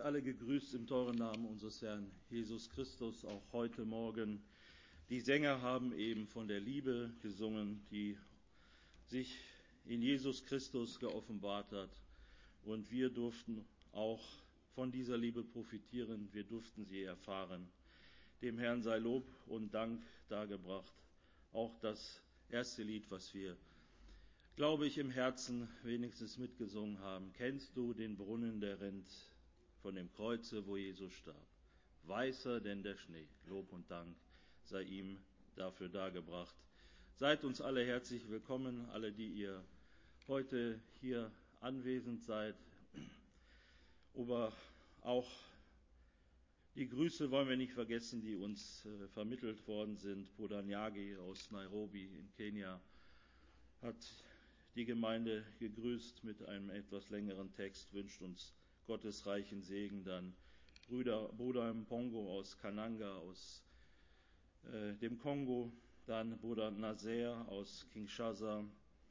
alle gegrüßt im teuren Namen unseres Herrn Jesus Christus, auch heute Morgen. Die Sänger haben eben von der Liebe gesungen, die sich in Jesus Christus geoffenbart hat. Und wir durften auch von dieser Liebe profitieren, wir durften sie erfahren. Dem Herrn sei Lob und Dank dargebracht. Auch das erste Lied, was wir, glaube ich, im Herzen wenigstens mitgesungen haben. Kennst du den Brunnen, der rinnt von dem Kreuze, wo Jesus starb? Weißer denn der Schnee. Lob und Dank sei ihm dafür dargebracht. Seid uns alle herzlich willkommen, alle, die ihr heute hier anwesend seid. Aber auch die Grüße wollen wir nicht vergessen, die uns vermittelt worden sind. Bruder Nyagi aus Nairobi in Kenia hat die Gemeinde gegrüßt mit einem etwas längeren Text, wünscht uns Gottes reichen Segen. Dann Bruder Mpongo aus Kananga, aus dem Kongo. Dann Bruder Nazaire aus Kinshasa.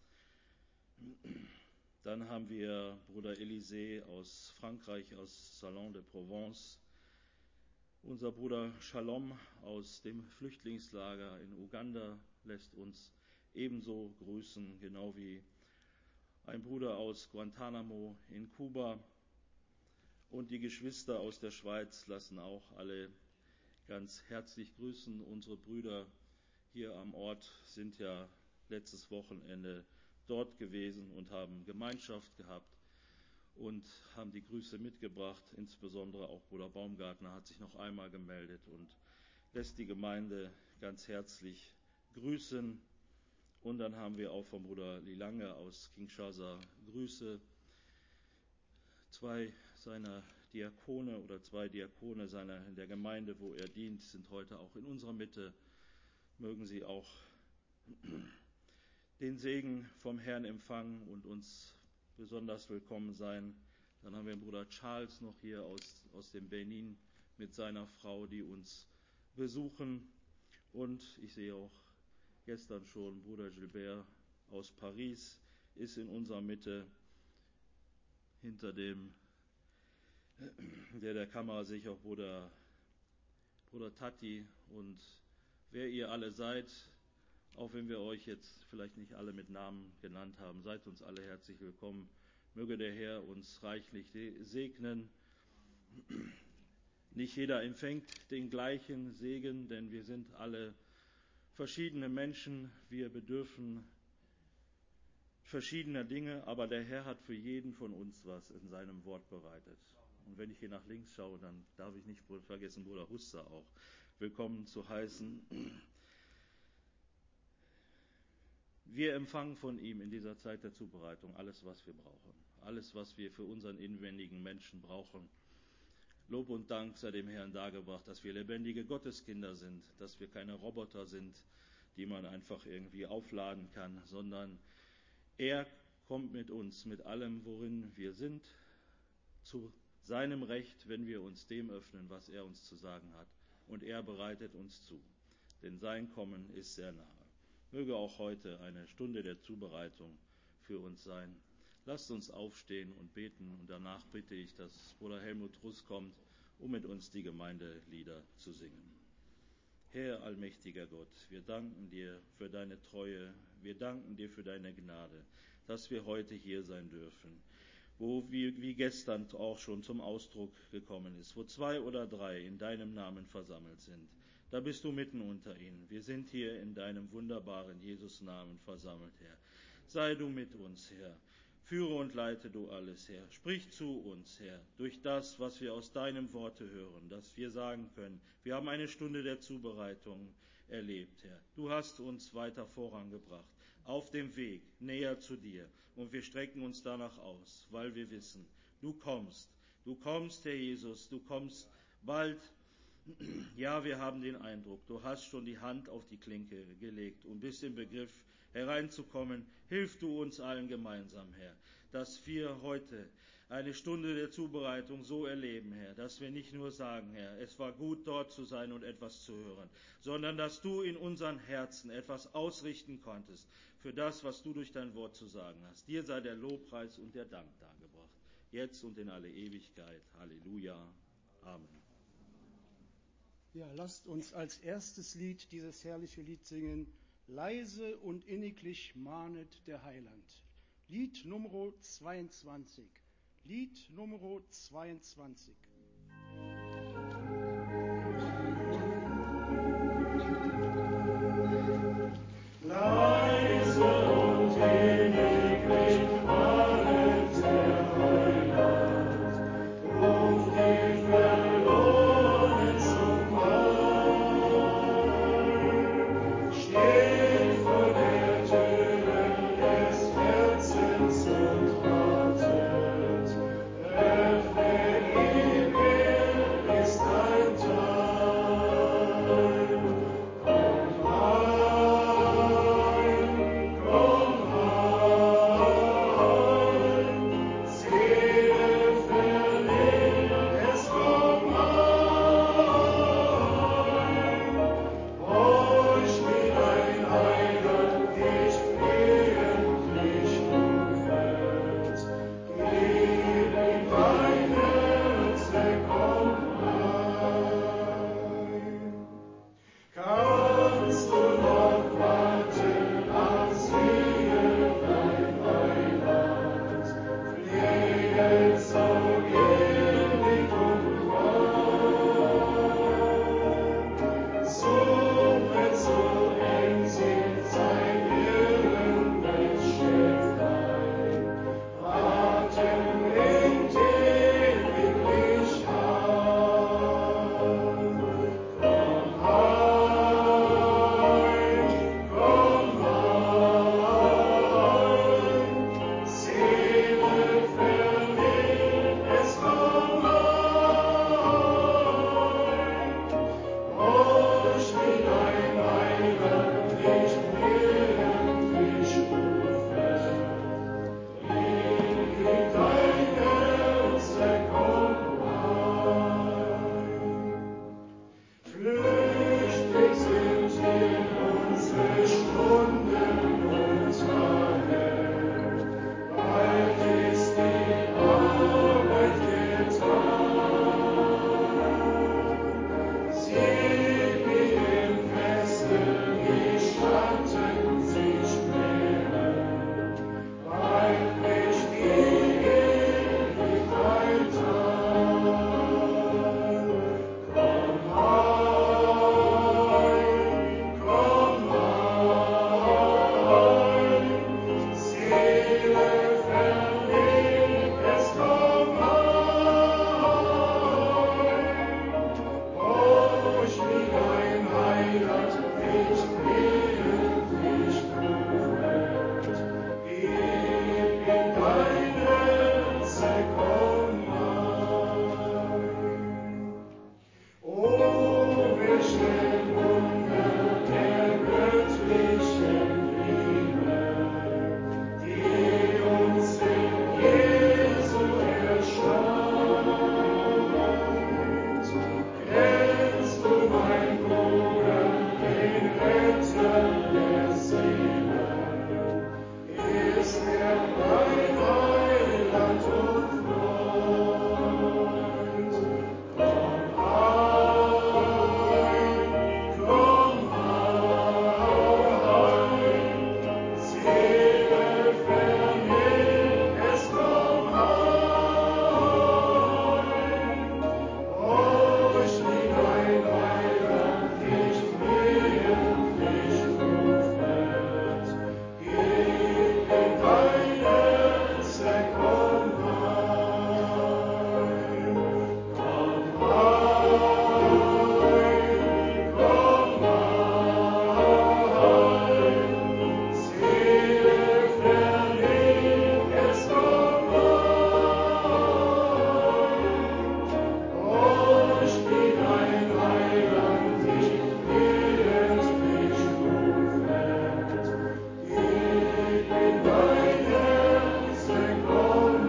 Dann haben wir Bruder Élisée aus Frankreich, aus Salon de Provence. Unser Bruder Shalom aus dem Flüchtlingslager in Uganda lässt uns ebenso grüßen, genau wie ein Bruder aus Guantanamo in Kuba. Und die Geschwister aus der Schweiz lassen auch alle ganz herzlich grüßen. Unsere Brüder hier am Ort sind ja letztes Wochenende dort gewesen und haben Gemeinschaft gehabt und haben die Grüße mitgebracht. Insbesondere auch Bruder Baumgartner hat sich noch einmal gemeldet und lässt die Gemeinde ganz herzlich grüßen. Und dann haben wir auch vom Bruder Lilange aus Kinshasa Grüße. Zwei Diakone der Gemeinde, wo er dient, sind heute auch in unserer Mitte. Mögen sie auch den Segen vom Herrn empfangen und uns besonders willkommen sein. Dann haben wir den Bruder Charles noch hier aus dem Benin mit seiner Frau, die uns besuchen. Und ich sehe auch gestern schon Bruder Gilbert aus Paris ist in unserer Mitte. Hinter der Kamera sehe ich auch Bruder Tati. Und wer ihr alle seid, auch wenn wir euch jetzt vielleicht nicht alle mit Namen genannt haben, seid uns alle herzlich willkommen. Möge der Herr uns reichlich segnen. Nicht jeder empfängt den gleichen Segen, denn wir sind alle verschiedene Menschen. Wir bedürfen verschiedener Dinge, aber der Herr hat für jeden von uns was in seinem Wort bereitet. Und wenn ich hier nach links schaue, dann darf ich nicht vergessen, Bruder Huster auch willkommen zu heißen. Wir empfangen von ihm in dieser Zeit der Zubereitung alles, was wir brauchen. Alles, was wir für unseren inwendigen Menschen brauchen. Lob und Dank sei dem Herrn dargebracht, dass wir lebendige Gotteskinder sind, dass wir keine Roboter sind, die man einfach irgendwie aufladen kann, sondern er kommt mit uns, mit allem, worin wir sind, zu seinem Recht, wenn wir uns dem öffnen, was er uns zu sagen hat. Und er bereitet uns zu, denn sein Kommen ist sehr nahe. Möge auch heute eine Stunde der Zubereitung für uns sein. Lasst uns aufstehen und beten und danach bitte ich, dass Bruder Helmut Russ kommt, um mit uns die Gemeindelieder zu singen. Herr allmächtiger Gott, wir danken dir für deine Treue, wir danken dir für deine Gnade, dass wir heute hier sein dürfen, wo wie gestern auch schon zum Ausdruck gekommen ist, wo 2 oder 3 in deinem Namen versammelt sind. Da bist du mitten unter ihnen. Wir sind hier in deinem wunderbaren Jesus-Namen versammelt, Herr. Sei du mit uns, Herr. Führe und leite du alles, Herr. Sprich zu uns, Herr, durch das, was wir aus deinem Worte hören, dass wir sagen können, wir haben eine Stunde der Zubereitung erlebt, Herr. Du hast uns weiter vorangebracht, auf dem Weg näher zu dir. Und wir strecken uns danach aus, weil wir wissen, du kommst, Herr Jesus, du kommst bald. Ja, wir haben den Eindruck, du hast schon die Hand auf die Klinke gelegt und bist im Begriff hereinzukommen. Hilf du uns allen gemeinsam, Herr, dass wir heute eine Stunde der Zubereitung so erleben, Herr, dass wir nicht nur sagen, Herr, es war gut dort zu sein und etwas zu hören, sondern dass du in unseren Herzen etwas ausrichten konntest für das, was du durch dein Wort zu sagen hast. Dir sei der Lobpreis und der Dank dargebracht. jetzt und in alle Ewigkeit. Halleluja. Amen. Ja, lasst uns als erstes Lied dieses herrliche Lied singen. Leise und inniglich mahnet der Heiland. Lied Nummer 22. Lied Nummer 22. Leise und inniglich mahnet der Heiland, ruft die Verlorenen zum Heil. Steht vor der Türe des Herzens und wartet, öffne ihm, er ist ein Teil. Komm heim, komm heim, Seele verliebt, es komm heim. Euch will ein Heiland nicht flehentlich rufet, gib ihm dein Herz, er komm heim. Kannst du noch warten, ach siehe dein Heiland, flehet so ewig und wahr. Suchet so eng singt sein irrendes Schäflein, warten bringt ewiglich an. Komm heim, Seele verliebt, es komm heim. Euch will ein Heiland nicht flehentlich rufen, gib ihm dein Herz, er komm heim. Flüchtig sind hier unsere Stunden und Tage, bald ist die Arbeit getan. Sieh, wie im Westen die Schatten sich mehren, bald bricht die Ewigkeit an. Komm heim, Seele verliebt, es komm heim. Euch will ein Heiland nicht flehentlich rufet, gib ihm dein Herz, er komm heim. O welche Wunder der göttlichen Liebe, die uns in Jesu erscheint. Kennst du, mein Bruder, den Retter der Seele? Ist er dein Heiland und Freund? Komm heim, Seele verliebt, es komm heim. Euch will ein Heiland nicht flehentlich rufet, gib ihm dein Herz, er komm heim. Komm heim, Seele verliebt, es komm heim. Euch will ein Heiland nicht flehentlich rufet, gib ihm dein Herz, er komm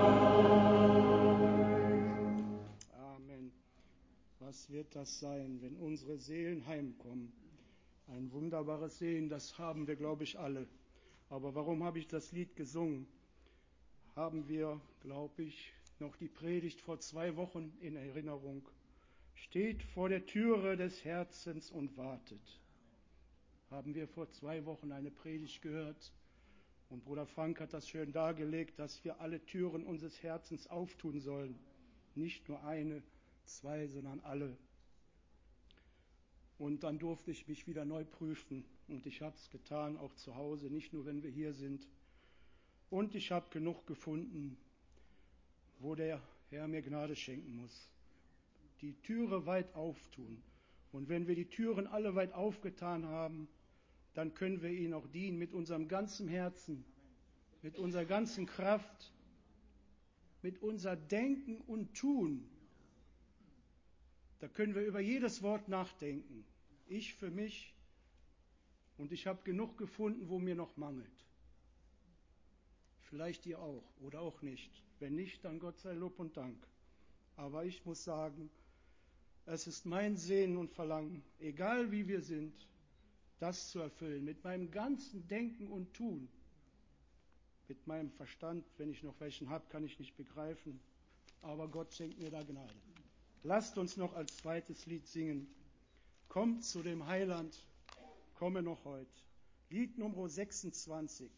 heim. Amen. Was wird das sein, wenn unsere Seelen heimkommen? Ein wunderbares Sehen, das haben wir, glaube ich, alle. Aber warum habe ich das Lied gesungen? Haben wir, glaube ich, noch die Predigt vor 2 Wochen in Erinnerung. Steht vor der Türe des Herzens und wartet. Haben wir vor 2 Wochen eine Predigt gehört. Und Bruder Frank hat das schön dargelegt, dass wir alle Türen unseres Herzens auftun sollen. Nicht nur 1, 2, sondern alle. Und dann durfte ich mich wieder neu prüfen. Und ich habe es getan, auch zu Hause, nicht nur wenn wir hier sind. Und ich habe genug gefunden, wo der Herr mir Gnade schenken muss. Die Türe weit auftun. Und wenn wir die Türen alle weit aufgetan haben, dann können wir ihn auch dienen mit unserem ganzen Herzen, mit unserer ganzen Kraft, mit unser Denken und Tun. Da können wir über jedes Wort nachdenken. Ich für mich. Und ich habe genug gefunden, wo mir noch mangelt. Vielleicht ihr auch oder auch nicht. Wenn nicht, dann Gott sei Lob und Dank. Aber ich muss sagen, es ist mein Sehnen und Verlangen, egal wie wir sind, das zu erfüllen, mit meinem ganzen Denken und Tun. Mit meinem Verstand, wenn ich noch welchen habe, kann ich nicht begreifen, aber Gott schenkt mir da Gnade. Lasst uns noch als zweites Lied singen. Kommt zu dem Heiland, komme noch heut. Lied Nummer 26.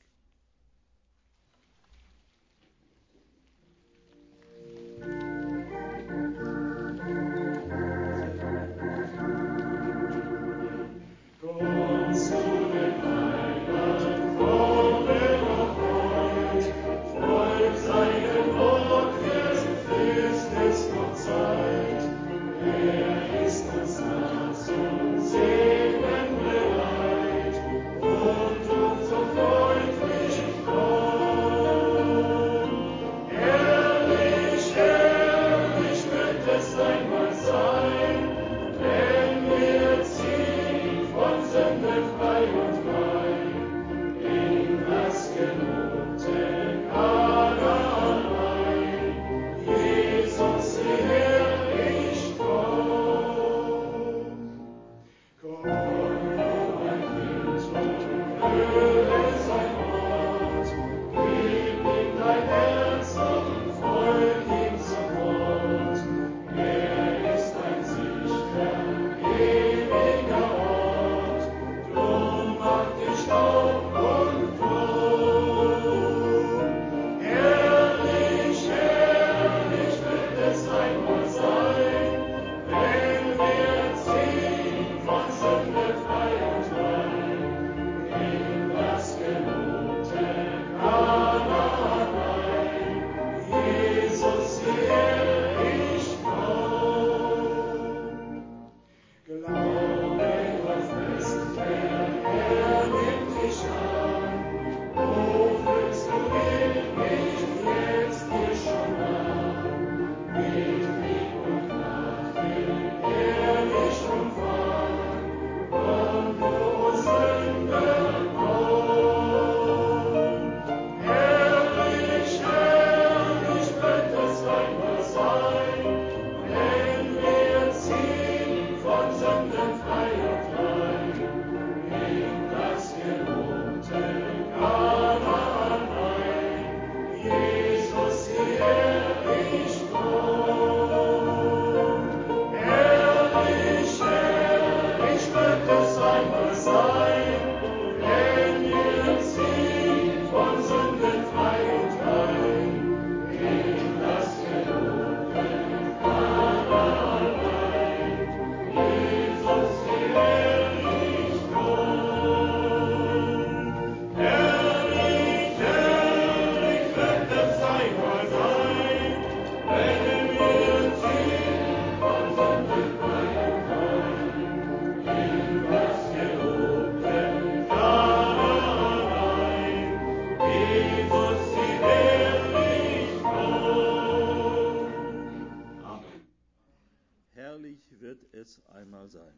einmal sein.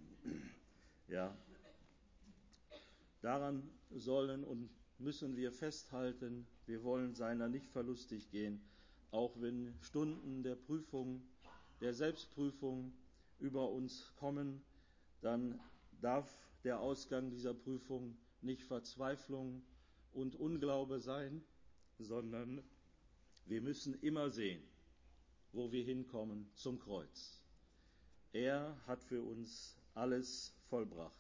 Ja, daran sollen und müssen wir festhalten. Wir wollen seiner nicht verlustig gehen, auch wenn Stunden der Prüfung, der Selbstprüfung über uns kommen, dann darf der Ausgang dieser Prüfung nicht Verzweiflung und Unglaube sein, sondern wir müssen immer sehen, wo wir hinkommen, zum Kreuz. Er hat für uns alles vollbracht.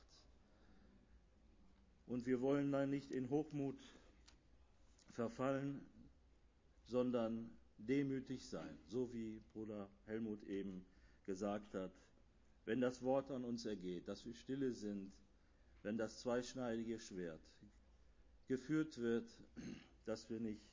Und wir wollen da nicht in Hochmut verfallen, sondern demütig sein, so wie Bruder Helmut eben gesagt hat. Wenn das Wort an uns ergeht, dass wir stille sind, wenn das zweischneidige Schwert geführt wird, dass wir nicht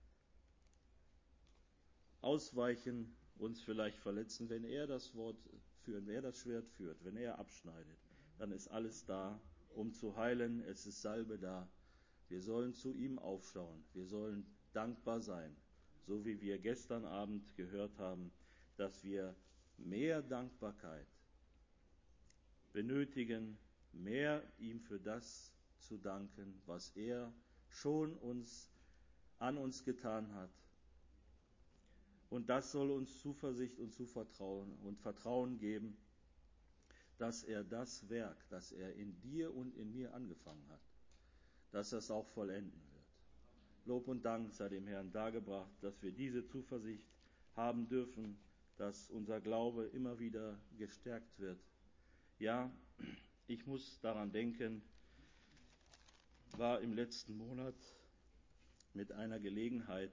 ausweichen, uns vielleicht verletzen. Wenn er das Wort führt, wenn er das Schwert führt, wenn er abschneidet, dann ist alles da, um zu heilen. Es ist Salbe da. Wir sollen zu ihm aufschauen. Wir sollen dankbar sein, so wie wir gestern Abend gehört haben, dass wir mehr Dankbarkeit benötigen, mehr ihm für das zu danken, was er schon an uns getan hat. Und das soll uns Zuversicht und Vertrauen geben, dass er das Werk, das er in dir und in mir angefangen hat, dass er es auch vollenden wird. Lob und Dank sei dem Herrn dargebracht, dass wir diese Zuversicht haben dürfen, dass unser Glaube immer wieder gestärkt wird. Ja, ich muss daran denken, war im letzten Monat mit einer Gelegenheit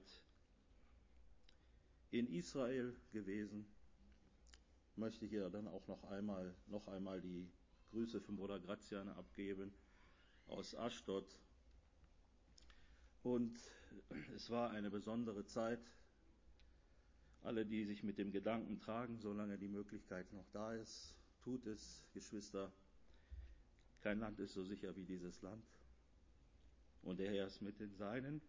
in Israel gewesen. Möchte hier dann auch noch einmal die Grüße von Bruder Grazian abgeben aus Ashdod. Und es war eine besondere Zeit. Alle, die sich mit dem Gedanken tragen, solange die Möglichkeit noch da ist, tut es, Geschwister. Kein Land ist so sicher wie dieses Land. Und der Herr ist mit den Seinen.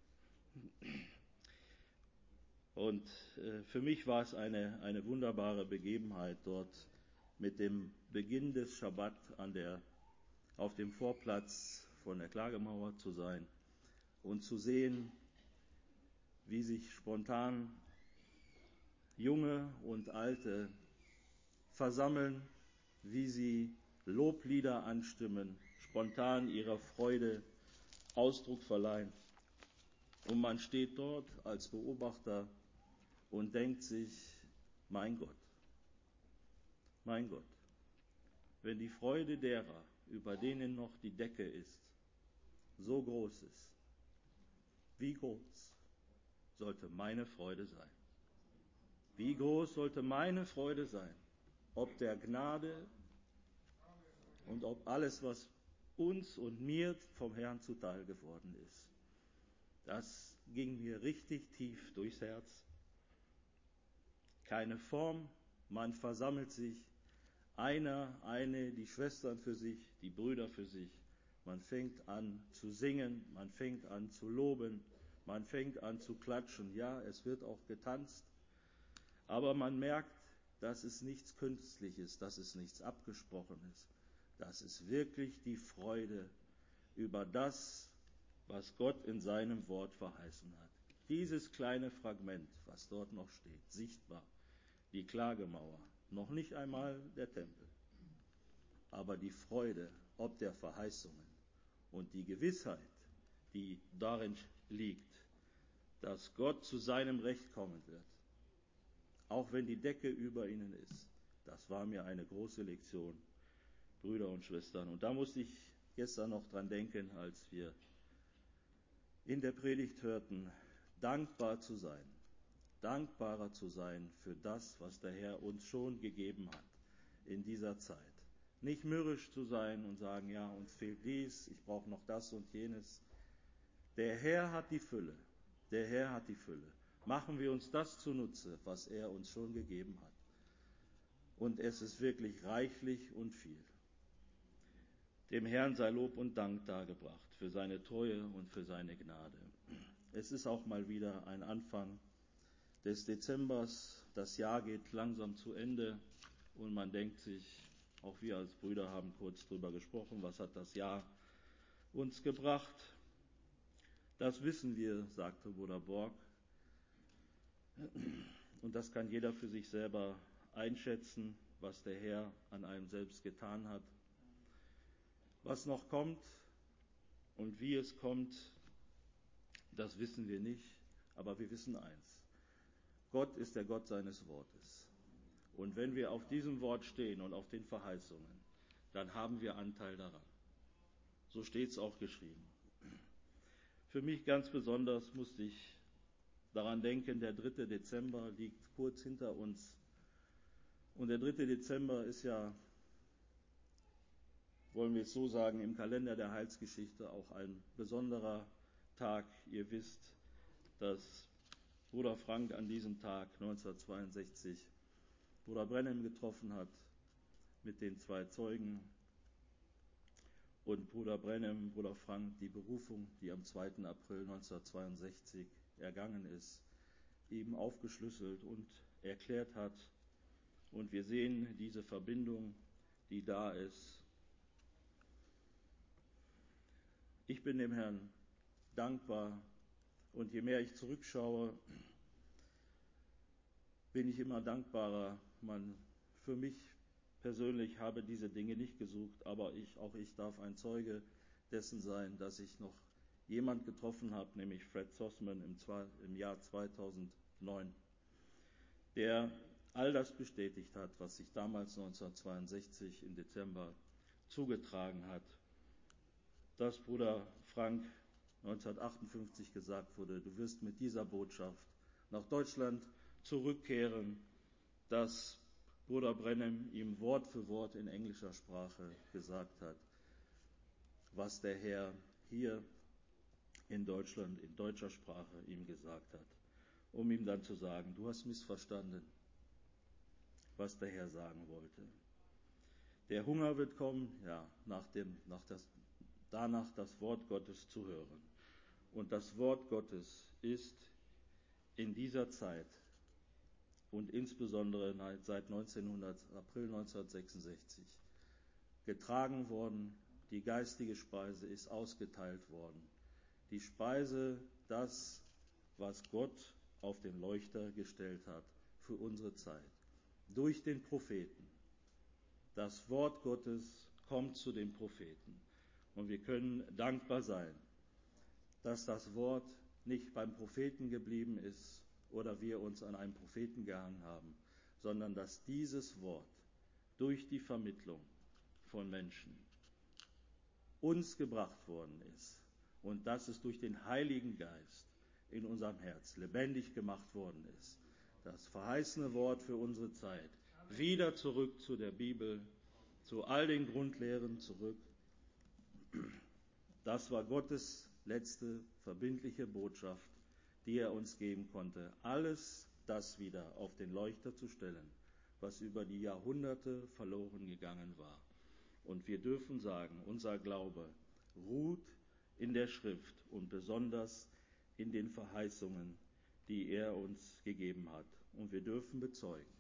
Und für mich war es eine wunderbare Begebenheit, dort mit dem Beginn des Schabbat auf dem Vorplatz von der Klagemauer zu sein und zu sehen, wie sich spontan Junge und Alte versammeln, wie sie Loblieder anstimmen, spontan ihrer Freude Ausdruck verleihen. Und man steht dort als Beobachter und denkt sich, mein Gott, wenn die Freude derer, über denen noch die Decke ist, so groß ist, wie groß sollte meine Freude sein? Wie groß sollte meine Freude sein, ob der Gnade und ob alles, was uns und mir vom Herrn zuteil geworden ist. Das ging mir richtig tief durchs Herz. Keine Form, man versammelt sich, eine, die Schwestern für sich, die Brüder für sich. Man fängt an zu singen, man fängt an zu loben, man fängt an zu klatschen. Ja, es wird auch getanzt, aber man merkt, das ist nichts Künstliches, das ist nichts Abgesprochenes. Das ist wirklich die Freude über das, was Gott in seinem Wort verheißen hat. Dieses kleine Fragment, was dort noch steht, sichtbar, die Klagemauer, noch nicht einmal der Tempel, aber die Freude ob der Verheißungen und die Gewissheit, die darin liegt, dass Gott zu seinem Recht kommen wird, auch wenn die Decke über ihnen ist. Das war mir eine große Lektion, Brüder und Schwestern. Und da musste ich gestern noch dran denken, als wir in der Predigt hörten, dankbarer zu sein für das, was der Herr uns schon gegeben hat in dieser Zeit. Nicht mürrisch zu sein und sagen, ja, uns fehlt dies, ich brauche noch das und jenes. Der Herr hat die Fülle. Machen wir uns das zunutze, was er uns schon gegeben hat. Und es ist wirklich reichlich und viel. Dem Herrn sei Lob und Dank dargebracht für seine Treue und für seine Gnade. Es ist auch mal wieder ein Anfang des Dezembers. Das Jahr geht langsam zu Ende und man denkt sich, auch wir als Brüder haben kurz drüber gesprochen, was hat das Jahr uns gebracht? Das wissen wir, sagte Bruder Borg. Und das kann jeder für sich selber einschätzen, was der Herr an einem selbst getan hat. Was noch kommt und wie es kommt, das wissen wir nicht, aber wir wissen eins. Gott ist der Gott seines Wortes. Und wenn wir auf diesem Wort stehen und auf den Verheißungen, dann haben wir Anteil daran. So steht es auch geschrieben. Für mich ganz besonders musste ich daran denken, der 3. Dezember liegt kurz hinter uns. Und der 3. Dezember ist ja, wollen wir es so sagen, im Kalender der Heilsgeschichte auch ein besonderer Tag. Ihr wisst, dass Bruder Frank an diesem Tag 1962 Bruder Brenhem getroffen hat mit den 2 Zeugen und Bruder Brenhem, Bruder Frank, die Berufung, die am 2. April 1962 ergangen ist, eben aufgeschlüsselt und erklärt hat. Und wir sehen diese Verbindung, die da ist. Ich bin dem Herrn dankbar und je mehr ich zurückschaue, bin ich immer dankbarer. Für mich persönlich habe diese Dinge nicht gesucht, aber auch ich darf ein Zeuge dessen sein, dass ich noch jemand getroffen habe, nämlich Fred Sossman im Jahr 2009, der all das bestätigt hat, was sich damals 1962 im Dezember zugetragen hat, dass Bruder Frank 1958 gesagt wurde, du wirst mit dieser Botschaft nach Deutschland zurückkehren, dass Bruder Brenhem ihm Wort für Wort in englischer Sprache gesagt hat, was der Herr hier in Deutschland in deutscher Sprache ihm gesagt hat, um ihm dann zu sagen, du hast missverstanden, was der Herr sagen wollte. Der Hunger wird kommen, ja, danach das Wort Gottes zu hören. Und das Wort Gottes ist in dieser Zeit und insbesondere seit April 1966 getragen worden. Die geistige Speise ist ausgeteilt worden. Die Speise, das, was Gott auf den Leuchter gestellt hat für unsere Zeit. Durch den Propheten. Das Wort Gottes kommt zu den Propheten. Und wir können dankbar sein, dass das Wort nicht beim Propheten geblieben ist oder wir uns an einen Propheten gehangen haben, sondern dass dieses Wort durch die Vermittlung von Menschen uns gebracht worden ist und dass es durch den Heiligen Geist in unserem Herz lebendig gemacht worden ist. Das verheißene Wort für unsere Zeit. Wieder zurück zu der Bibel, zu all den Grundlehren zurück. Das war Gottes letzte verbindliche Botschaft, die er uns geben konnte. Alles das wieder auf den Leuchter zu stellen, was über die Jahrhunderte verloren gegangen war. Und wir dürfen sagen, unser Glaube ruht in der Schrift und besonders in den Verheißungen, die er uns gegeben hat. Und wir dürfen bezeugen,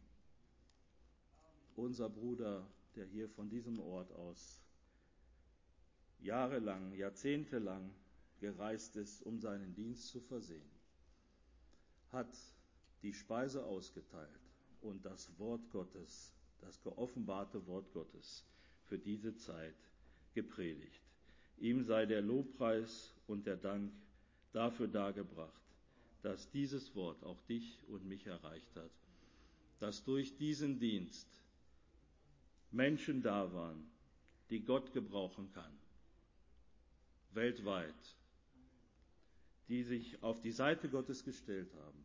unser Bruder, der hier von diesem Ort aus jahrelang, jahrzehntelang gereist ist, um seinen Dienst zu versehen, hat die Speise ausgeteilt und das Wort Gottes, das geoffenbarte Wort Gottes für diese Zeit gepredigt. Ihm sei der Lobpreis und der Dank dafür dargebracht, dass dieses Wort auch dich und mich erreicht hat, dass durch diesen Dienst Menschen da waren, die Gott gebrauchen kann, weltweit, die sich auf die Seite Gottes gestellt haben,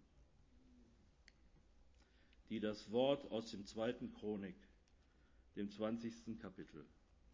die das Wort aus dem 2. Chronik, dem 20. Kapitel,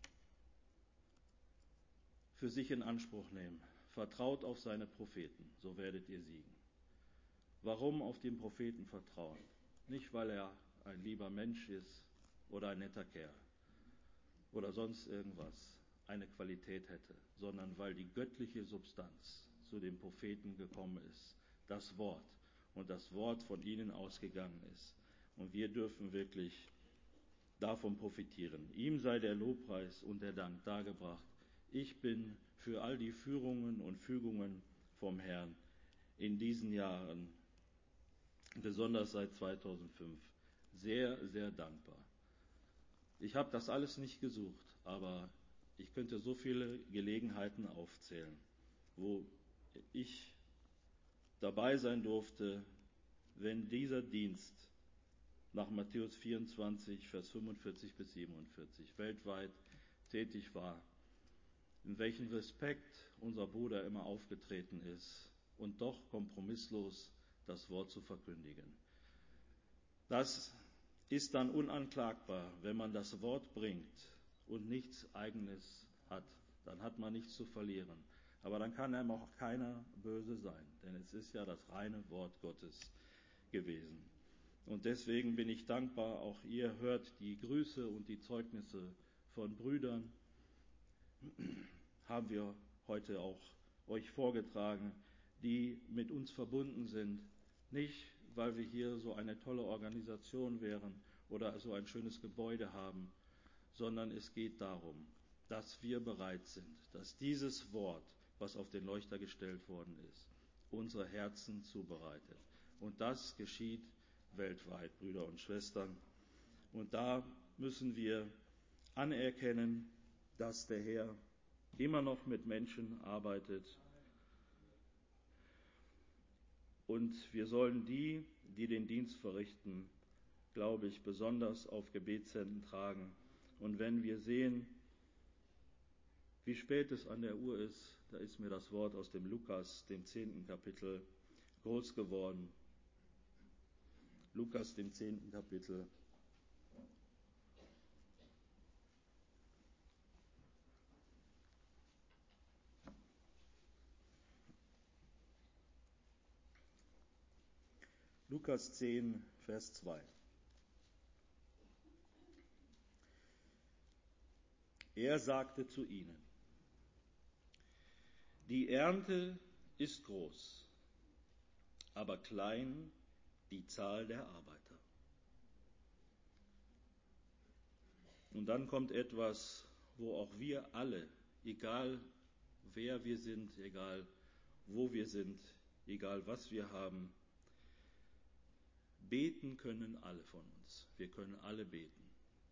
für sich in Anspruch nehmen. Vertraut auf seine Propheten, so werdet ihr siegen. Warum auf den Propheten vertrauen? Nicht, weil er ein lieber Mensch ist oder ein netter Kerl oder sonst irgendwas, eine Qualität hätte, sondern weil die göttliche Substanz zu den Propheten gekommen ist, das Wort und das Wort von ihnen ausgegangen ist. Und wir dürfen wirklich davon profitieren. Ihm sei der Lobpreis und der Dank dargebracht. Ich bin für all die Führungen und Fügungen vom Herrn in diesen Jahren, besonders seit 2005, sehr, sehr dankbar. Ich habe das alles nicht gesucht, aber ich könnte so viele Gelegenheiten aufzählen, wo ich dabei sein durfte, wenn dieser Dienst nach Matthäus 24, Vers 45 bis 47 weltweit tätig war, in welchem Respekt unser Bruder immer aufgetreten ist und doch kompromisslos das Wort zu verkündigen. Das ist dann unanklagbar, wenn man das Wort bringt und nichts Eigenes hat. Dann hat man nichts zu verlieren. Aber dann kann einem auch keiner böse sein, denn es ist ja das reine Wort Gottes gewesen. Und deswegen bin ich dankbar, auch ihr hört die Grüße und die Zeugnisse von Brüdern, haben wir heute auch euch vorgetragen, die mit uns verbunden sind, nicht weil wir hier so eine tolle Organisation wären oder so ein schönes Gebäude haben, sondern es geht darum, dass wir bereit sind, dass dieses Wort, was auf den Leuchter gestellt worden ist, unsere Herzen zubereitet. Und das geschieht weltweit, Brüder und Schwestern. Und da müssen wir anerkennen, dass der Herr immer noch mit Menschen arbeitet. Und wir sollen die den Dienst verrichten, glaube ich, besonders auf Gebetshänden tragen. Und wenn wir sehen, wie spät es an der Uhr ist, da ist mir das Wort aus dem Lukas, dem 10. Kapitel, groß geworden. Lukas, dem 10. Kapitel. Lukas 10, Vers 2. Er sagte zu ihnen: Die Ernte ist groß, aber klein die Zahl der Arbeiter. Und dann kommt etwas, wo auch wir alle, egal wer wir sind, egal wo wir sind, egal was wir haben, beten können alle von uns. Wir können alle beten.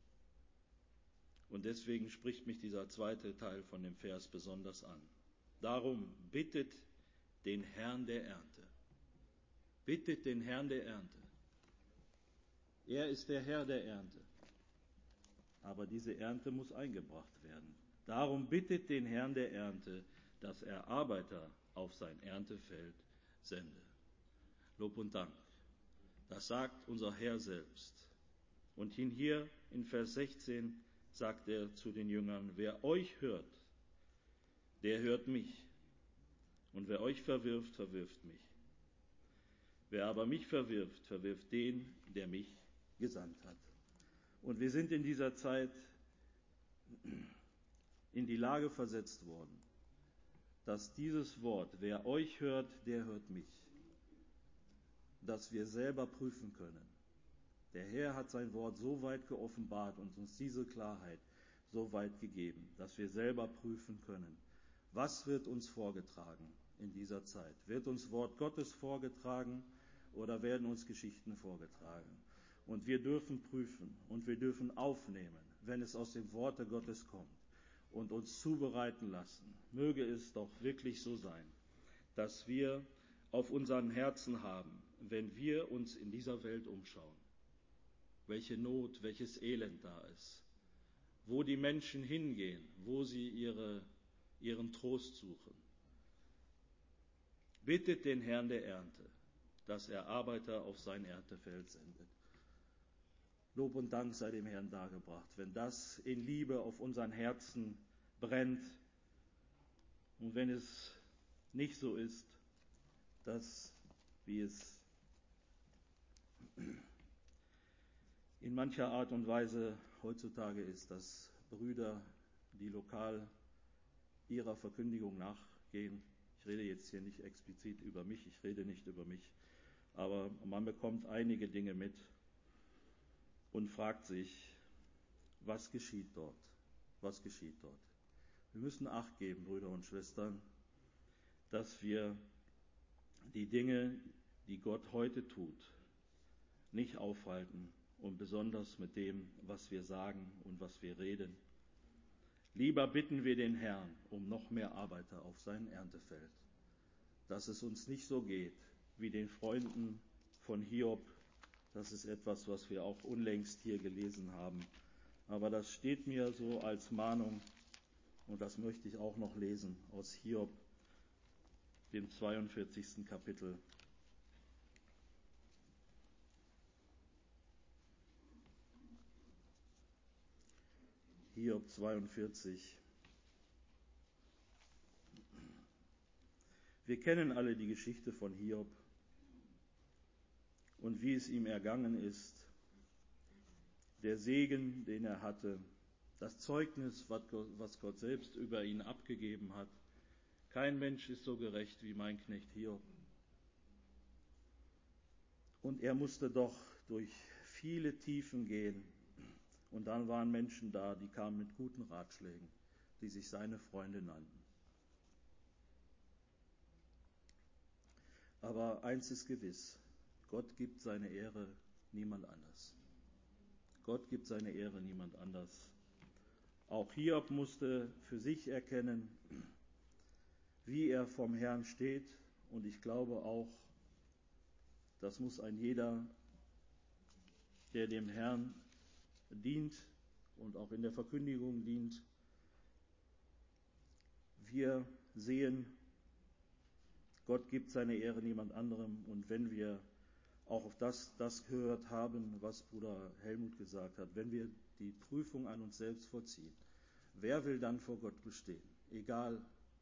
Und deswegen spricht mich dieser zweite Teil von dem Vers besonders an. Darum bittet den Herrn der Ernte. Bittet den Herrn der Ernte. Er ist der Herr der Ernte. Aber diese Ernte muss eingebracht werden. Darum bittet den Herrn der Ernte, dass er Arbeiter auf sein Erntefeld sende. Lob und Dank. Das sagt unser Herr selbst. Und hier in Vers 16 sagt er zu den Jüngern: Wer euch hört, der hört mich. Und wer euch verwirft, verwirft mich. Wer aber mich verwirft, verwirft den, der mich gesandt hat. Und wir sind in dieser Zeit in die Lage versetzt worden, dass dieses Wort, wer euch hört, der hört mich, dass wir selber prüfen können. Der Herr hat sein Wort so weit geoffenbart und uns diese Klarheit so weit gegeben, dass wir selber prüfen können. Was wird uns vorgetragen in dieser Zeit? Wird uns Wort Gottes vorgetragen oder werden uns Geschichten vorgetragen? Und wir dürfen prüfen und wir dürfen aufnehmen, wenn es aus dem Worte Gottes kommt und uns zubereiten lassen. Möge es doch wirklich so sein, dass wir auf unseren Herzen haben, wenn wir uns in dieser Welt umschauen, welche Not, welches Elend da ist, wo die Menschen hingehen, wo sie ihren Trost suchen. Bittet den Herrn der Ernte, dass er Arbeiter auf sein Erntefeld sendet. Lob und Dank sei dem Herrn dargebracht, wenn das in Liebe auf unseren Herzen brennt und wenn es nicht so ist, dass, wie es in mancher Art und Weise heutzutage ist, dass Brüder, die lokal ihrer Verkündigung nachgehen, ich rede jetzt hier nicht explizit über mich, ich rede nicht über mich, aber man bekommt einige Dinge mit und fragt sich, was geschieht dort? Was geschieht dort? Wir müssen Acht geben, Brüder und Schwestern, dass wir die Dinge, die Gott heute tut, nicht aufhalten und besonders mit dem, was wir sagen und was wir reden. Lieber bitten wir den Herrn um noch mehr Arbeiter auf sein Erntefeld, dass es uns nicht so geht wie den Freunden von Hiob, das ist etwas, was wir auch unlängst hier gelesen haben. Aber das steht mir so als Mahnung und das möchte ich auch noch lesen aus Hiob, dem 42. Kapitel. Hiob 42. Wir kennen alle die Geschichte von Hiob und wie es ihm ergangen ist, der Segen, den er hatte, das Zeugnis, was Gott selbst über ihn abgegeben hat. Kein Mensch ist so gerecht wie mein Knecht Hiob. Und er musste doch durch viele Tiefen gehen. Und dann waren Menschen da, die kamen mit guten Ratschlägen, die sich seine Freunde nannten. Aber eins ist gewiss, Gott gibt seine Ehre niemand anders. Gott gibt seine Ehre niemand anders. Auch Hiob musste für sich erkennen, wie er vom Herrn steht. Und ich glaube auch, das muss ein jeder, der dem Herrn dient und auch in der Verkündigung dient. Wir sehen, Gott gibt seine Ehre niemand anderem. Und wenn wir auch auf das gehört haben, was Bruder Helmut gesagt hat, wenn wir die Prüfung an uns selbst vollziehen, wer will dann vor Gott bestehen? Egal,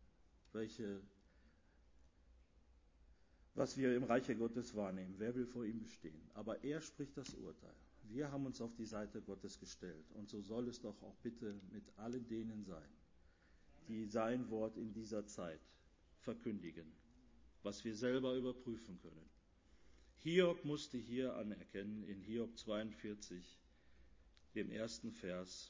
was wir im Reiche Gottes wahrnehmen, wer will vor ihm bestehen? Aber er spricht das Urteil. Wir haben uns auf die Seite Gottes gestellt. Und so soll es doch auch bitte mit allen denen sein, die sein Wort in dieser Zeit verkündigen, was wir selber überprüfen können. Hiob musste hier anerkennen, in Hiob 42, dem ersten Vers.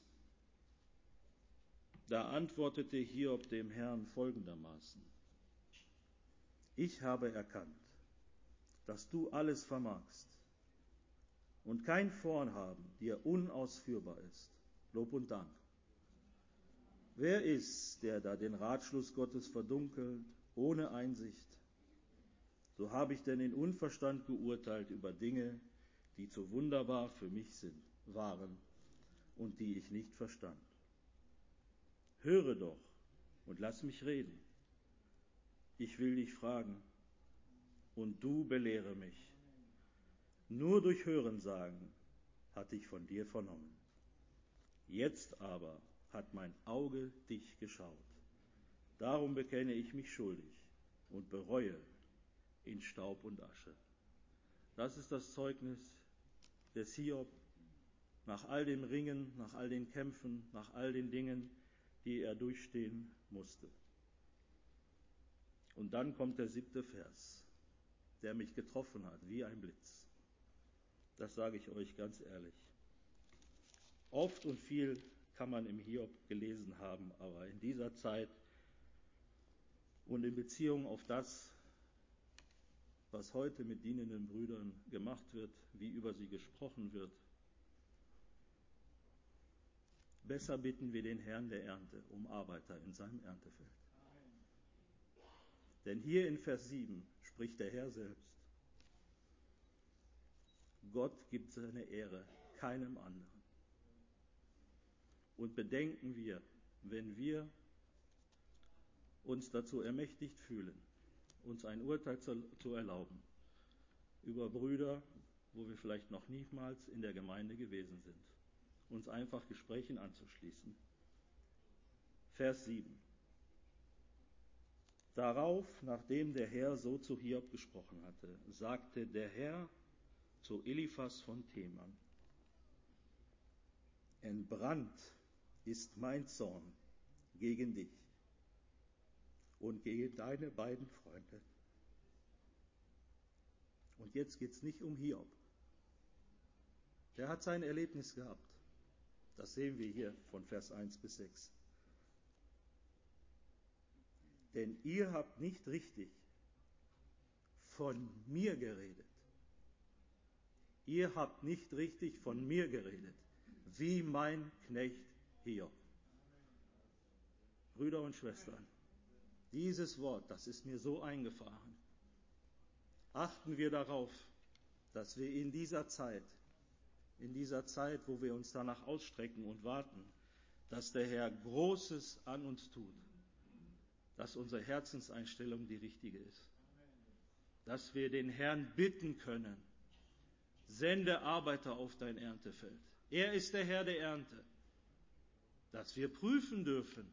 Da antwortete Hiob dem Herrn folgendermaßen: Ich habe erkannt, dass du alles vermagst und kein Vorhaben dir unausführbar ist. Lob und Dank. Wer ist, der da den Ratschluss Gottes verdunkelt, ohne Einsicht? So habe ich denn in Unverstand geurteilt über Dinge, die zu wunderbar für mich waren und die ich nicht verstand. Höre doch und lass mich reden. Ich will dich fragen und du belehre mich. Nur durch Hörensagen hatte ich von dir vernommen. Jetzt aber hat mein Auge dich geschaut. Darum bekenne ich mich schuldig und bereue in Staub und Asche. Das ist das Zeugnis des Hiob nach all dem Ringen, nach all den Kämpfen, nach all den Dingen, die er durchstehen musste. Und dann kommt der 7. Vers, der mich getroffen hat wie ein Blitz. Das sage ich euch ganz ehrlich. Oft und viel kann man im Hiob gelesen haben, aber in dieser Zeit und in Beziehung auf das, was heute mit dienenden Brüdern gemacht wird, wie über sie gesprochen wird, besser bitten wir den Herrn der Ernte um Arbeiter in seinem Erntefeld. Denn hier in Vers 7 spricht der Herr selbst: Gott gibt seine Ehre keinem anderen. Und bedenken wir, wenn wir uns dazu ermächtigt fühlen, uns ein Urteil zu erlauben über Brüder, wo wir vielleicht noch niemals in der Gemeinde gewesen sind, uns einfach Gesprächen anzuschließen. Vers 7. Darauf, nachdem der Herr so zu Hiob gesprochen hatte, sagte der Herr zu Eliphas von Teman: Entbrannt ist mein Zorn gegen dich und gegen deine beiden Freunde. Und jetzt geht es nicht um Hiob. Der hat sein Erlebnis gehabt. Das sehen wir hier von Vers 1 bis 6. Denn ihr habt nicht richtig von mir geredet. Ihr habt nicht richtig von mir geredet, wie mein Knecht Hiob. Brüder und Schwestern, dieses Wort, das ist mir so eingefahren. Achten wir darauf, dass wir in dieser Zeit, wo wir uns danach ausstrecken und warten, dass der Herr Großes an uns tut, dass unsere Herzenseinstellung die richtige ist, dass wir den Herrn bitten können, sende Arbeiter auf dein Erntefeld. Er ist der Herr der Ernte, dass wir prüfen dürfen,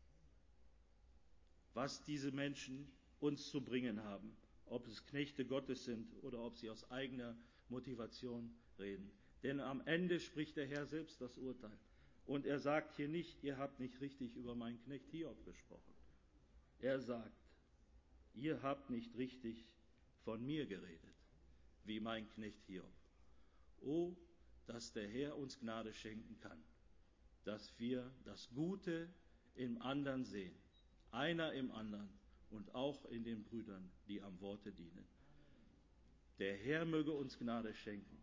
was diese Menschen uns zu bringen haben, ob es Knechte Gottes sind oder ob sie aus eigener Motivation reden. Denn am Ende spricht der Herr selbst das Urteil. Und er sagt hier nicht, ihr habt nicht richtig über meinen Knecht Hiob gesprochen. Er sagt, ihr habt nicht richtig von mir geredet, wie mein Knecht Hiob. Oh, dass der Herr uns Gnade schenken kann, dass wir das Gute im anderen sehen, einer im anderen und auch in den Brüdern, die am Worte dienen. Der Herr möge uns Gnade schenken,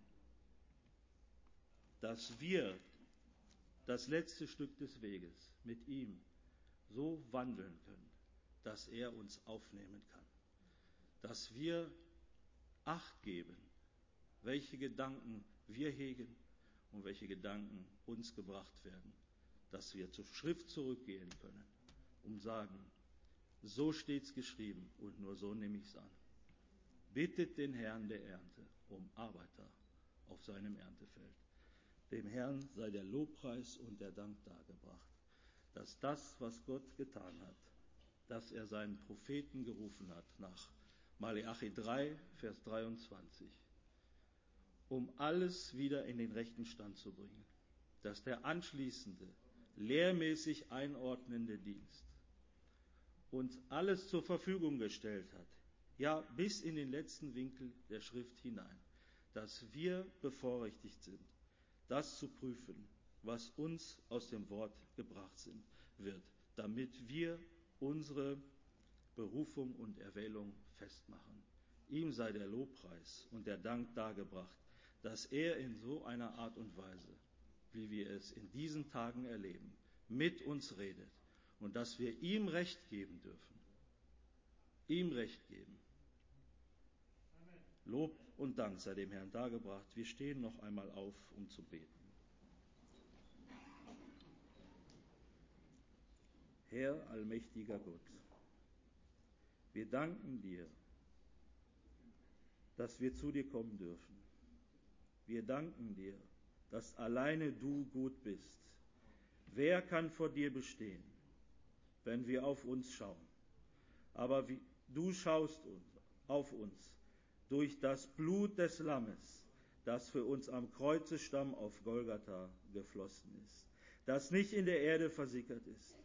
dass wir das letzte Stück des Weges mit ihm so wandeln können, dass er uns aufnehmen kann, dass wir Acht geben, welche Gedanken wir hegen und welche Gedanken uns gebracht werden, dass wir zur Schrift zurückgehen können, um sagen, so steht's geschrieben und nur so nehme ich's an. Bittet den Herrn der Ernte um Arbeiter auf seinem Erntefeld. Dem Herrn sei der Lobpreis und der Dank dargebracht, dass das, was Gott getan hat, dass er seinen Propheten gerufen hat nach Maleachi 3, Vers 23, um alles wieder in den rechten Stand zu bringen, dass der anschließende, lehrmäßig einordnende Dienst uns alles zur Verfügung gestellt hat, ja bis in den letzten Winkel der Schrift hinein, dass wir bevorrechtigt sind, das zu prüfen, was uns aus dem Wort gebracht wird, damit wir unsere Berufung und Erwählung festmachen. Ihm sei der Lobpreis und der Dank dargebracht, dass er in so einer Art und Weise, wie wir es in diesen Tagen erleben, mit uns redet und dass wir ihm Recht geben dürfen. Ihm Recht geben. Amen. Lob und Dank sei dem Herrn dargebracht. Wir stehen noch einmal auf, um zu beten. Herr, allmächtiger Gott, wir danken dir, dass wir zu dir kommen dürfen. Wir danken dir, dass alleine du gut bist. Wer kann vor dir bestehen, wenn wir auf uns schauen? Aber du schaust auf uns durch das Blut des Lammes, das für uns am Kreuzestamm auf Golgatha geflossen ist, das nicht in der Erde versickert ist,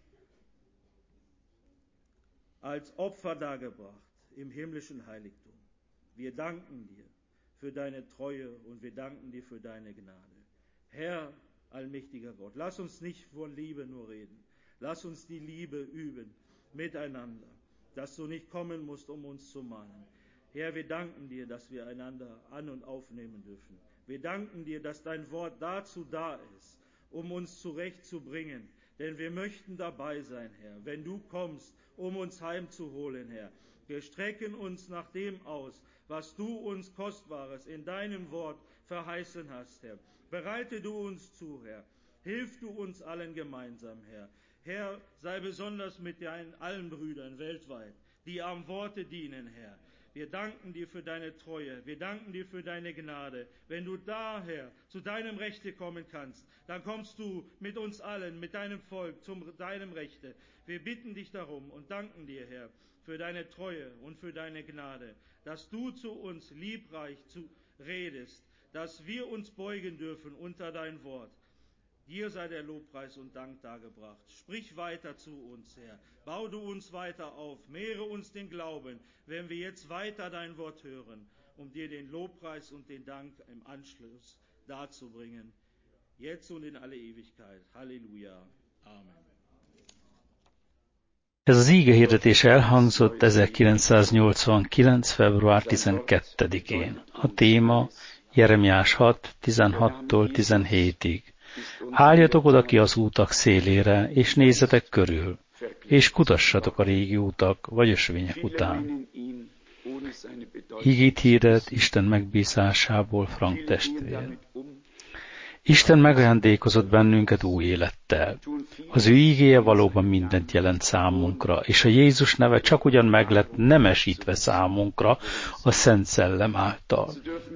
als Opfer dargebracht im himmlischen Heiligtum. Wir danken dir für deine Treue und wir danken dir für deine Gnade. Herr, allmächtiger Gott, lass uns nicht von Liebe nur reden. Lass uns die Liebe üben miteinander, dass du nicht kommen musst, um uns zu mahnen. Herr, wir danken dir, dass wir einander an- und aufnehmen dürfen. Wir danken dir, dass dein Wort dazu da ist, um uns zurechtzubringen. Denn wir möchten dabei sein, Herr, wenn du kommst, um uns heimzuholen, Herr. Wir strecken uns nach dem aus, was du uns Kostbares in deinem Wort verheißen hast, Herr. Bereite du uns zu, Herr. Hilf du uns allen gemeinsam, Herr. Herr, sei besonders mit allen Brüdern weltweit, die am Worte dienen, Herr. Wir danken dir für deine Treue, wir danken dir für deine Gnade. Wenn du daher zu deinem Rechte kommen kannst, dann kommst du mit uns allen, mit deinem Volk zu deinem Rechte. Wir bitten dich darum und danken dir, Herr, für deine Treue und für deine Gnade, dass du zu uns liebreich redest, dass wir uns beugen dürfen unter dein Wort. Dir sei der Lobpreis und Dank dargebracht. Sprich weiter zu uns, Herr. Bau du uns weiter auf. Mehre uns den Glauben, wenn wir jetzt weiter dein Wort hören, um dir den Lobpreis und den Dank im Anschluss darzubringen. Jetzt und in alle Ewigkeit. Halleluja. Amen. Ez az ígehirdetés elhangzott 1989. február 12-én. A téma Jeremiás 6, 16-tól 17-ig. Álljatok oda ki az útak szélére, és nézzetek körül, és kutassatok a régi utak vagy ösvények után. Igét hirdet Isten megbízásából Frank testvér. Isten megajándékozott bennünket új élettel. Az ő ígéje valóban mindent jelent számunkra, és a Jézus neve csak ugyan meg lett nemesítve számunkra a Szent Szellem által.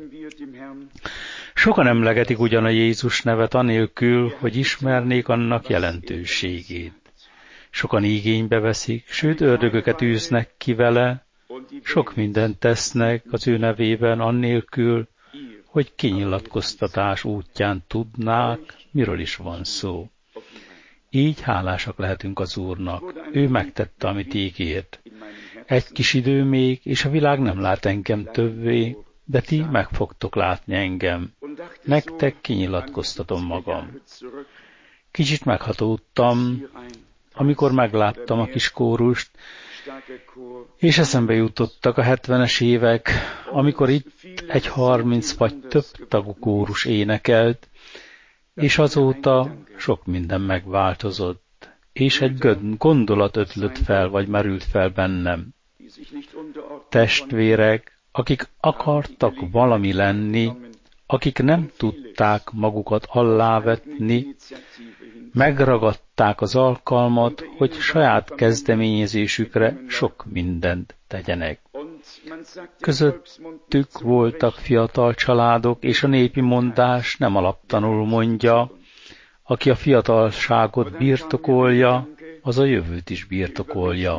Sokan emlegetik ugyan a Jézus nevet anélkül, hogy ismernék annak jelentőségét. Sokan igénybe veszik, sőt ördögöket űznek ki vele, sok mindent tesznek az ő nevében annélkül, hogy kinyilatkoztatás útján tudnák, miről is van szó. Így hálásak lehetünk az Úrnak. Ő megtette, amit ígért. Egy kis idő még, és a világ nem lát engem többé, de ti meg fogtok látni engem. Nektek kinyilatkoztatom magam. Kicsit meghatódtam, amikor megláttam a kis kórust, és eszembe jutottak a 70-es évek, amikor itt egy 30 vagy több tagú kórus énekelt, és azóta sok minden megváltozott, és egy gondolat ötlött fel, vagy merült fel bennem. Testvérek, akik akartak valami lenni, akik nem tudták magukat alávetni, megragadták az alkalmat, hogy saját kezdeményezésükre sok mindent tegyenek. Közöttük voltak fiatal családok, és a népi mondás nem alaptalanul mondja, aki a fiatalságot birtokolja, az a jövőt is birtokolja.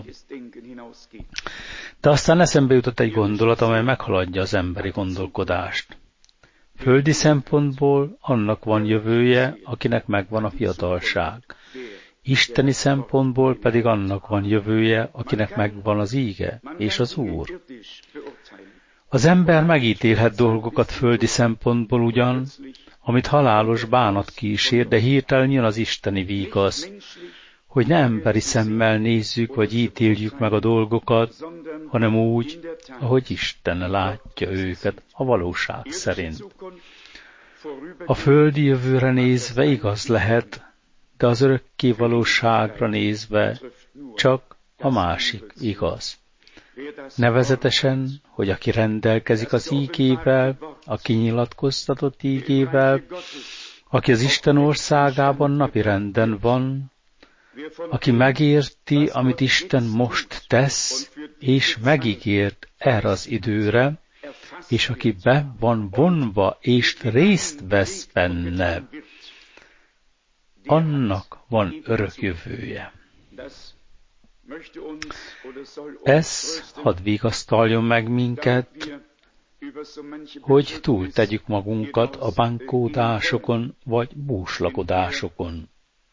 De aztán eszembe jutott egy gondolat, amely meghaladja az emberi gondolkodást. Földi szempontból annak van jövője, akinek megvan a fiatalság. Isteni szempontból pedig annak van jövője, akinek megvan az íge és az Úr. Az ember megítélhet dolgokat földi szempontból ugyan, amit halálos bánat kísér, de hirtelen jön az isteni vígasz, hogy ne emberi szemmel nézzük vagy ítéljük meg a dolgokat, hanem úgy, ahogy Isten látja őket a valóság szerint. A földi jövőre nézve igaz lehet, de az örökké valóságra nézve csak a másik igaz. Nevezetesen, hogy aki rendelkezik az ígével, a kinyilatkoztatott ígével, aki az Isten országában napirenden van, aki megérti, amit Isten most tesz, és megígért erre az időre, és aki be van vonva, és részt vesz benne, annak van örök jövője. Ez hadd vigasztaljon meg minket, hogy túl tegyük magunkat a bánkódásokon vagy búslakodásokon.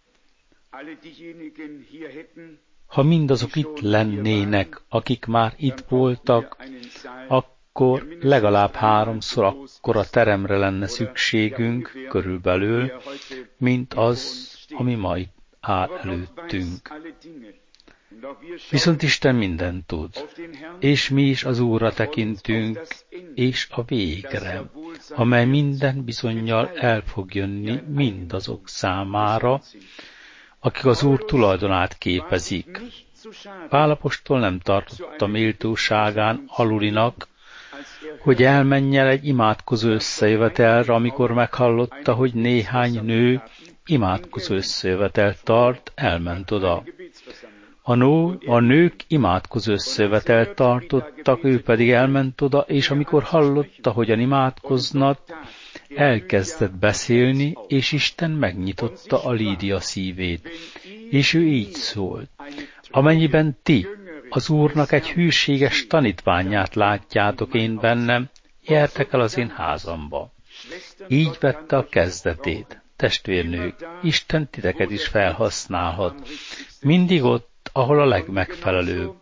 Ha mindazok itt lennének, akik már itt voltak, akkor legalább 3-szor akkora teremre lenne szükségünk körülbelül, mint az, ami ma itt áll előttünk. Viszont Isten mindent tud, és mi is az Úrra tekintünk, és a végre, amely minden bizonnyal el fog jönni mindazok számára, akik az Úr tulajdonát képezik. Pál apostol nem tartotta méltóságán alulinak, hogy elmenjen egy imádkozó összejövetelre, amikor meghallotta, hogy néhány nő imádkozó összejövetelt tart, elment oda. A nők imádkozó összejövetelt tartottak, ő pedig elment oda, és amikor hallotta, hogyan imádkoznak, elkezdett beszélni, és Isten megnyitotta a Lídia szívét. És ő így szólt: amennyiben ti az Úrnak egy hűséges tanítványát látjátok én bennem, gyertek el az én házamba. Így vette a kezdetét. Testvérnők, Isten titeket is felhasználhat. Mindig ott, ahol a legmegfelelőbb.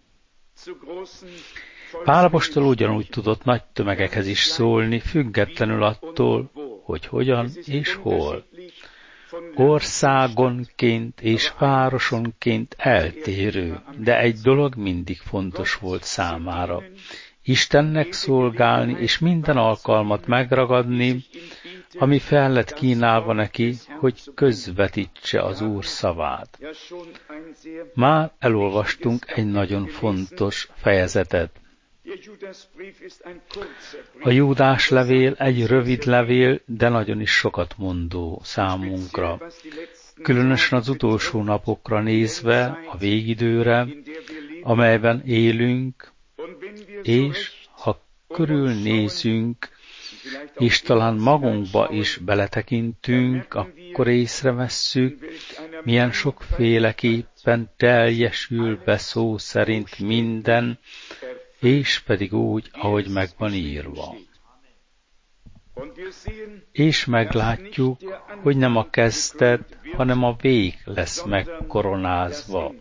Pál apostol ugyanúgy tudott nagy tömegekhez is szólni, függetlenül attól, hogy hogyan és hol. Országonként és városonként eltérő, de egy dolog mindig fontos volt számára. Istennek szolgálni és minden alkalmat megragadni, ami fel lett kínálva neki, hogy közvetítse az Úr szavát. Már elolvastunk egy nagyon fontos fejezetet. A Júdás levél egy rövid levél, de nagyon is sokat mondó számunkra. Különösen az utolsó napokra nézve, a végidőre, amelyben élünk, és ha körülnézünk, és talán magunkba is beletekintünk, akkor észrevesszük, milyen sokféleképpen teljesül be szó szerint minden, és pedig úgy, ahogy meg van írva. És meglátjuk, hogy nem a kezdet, hanem a vég lesz megkoronázva.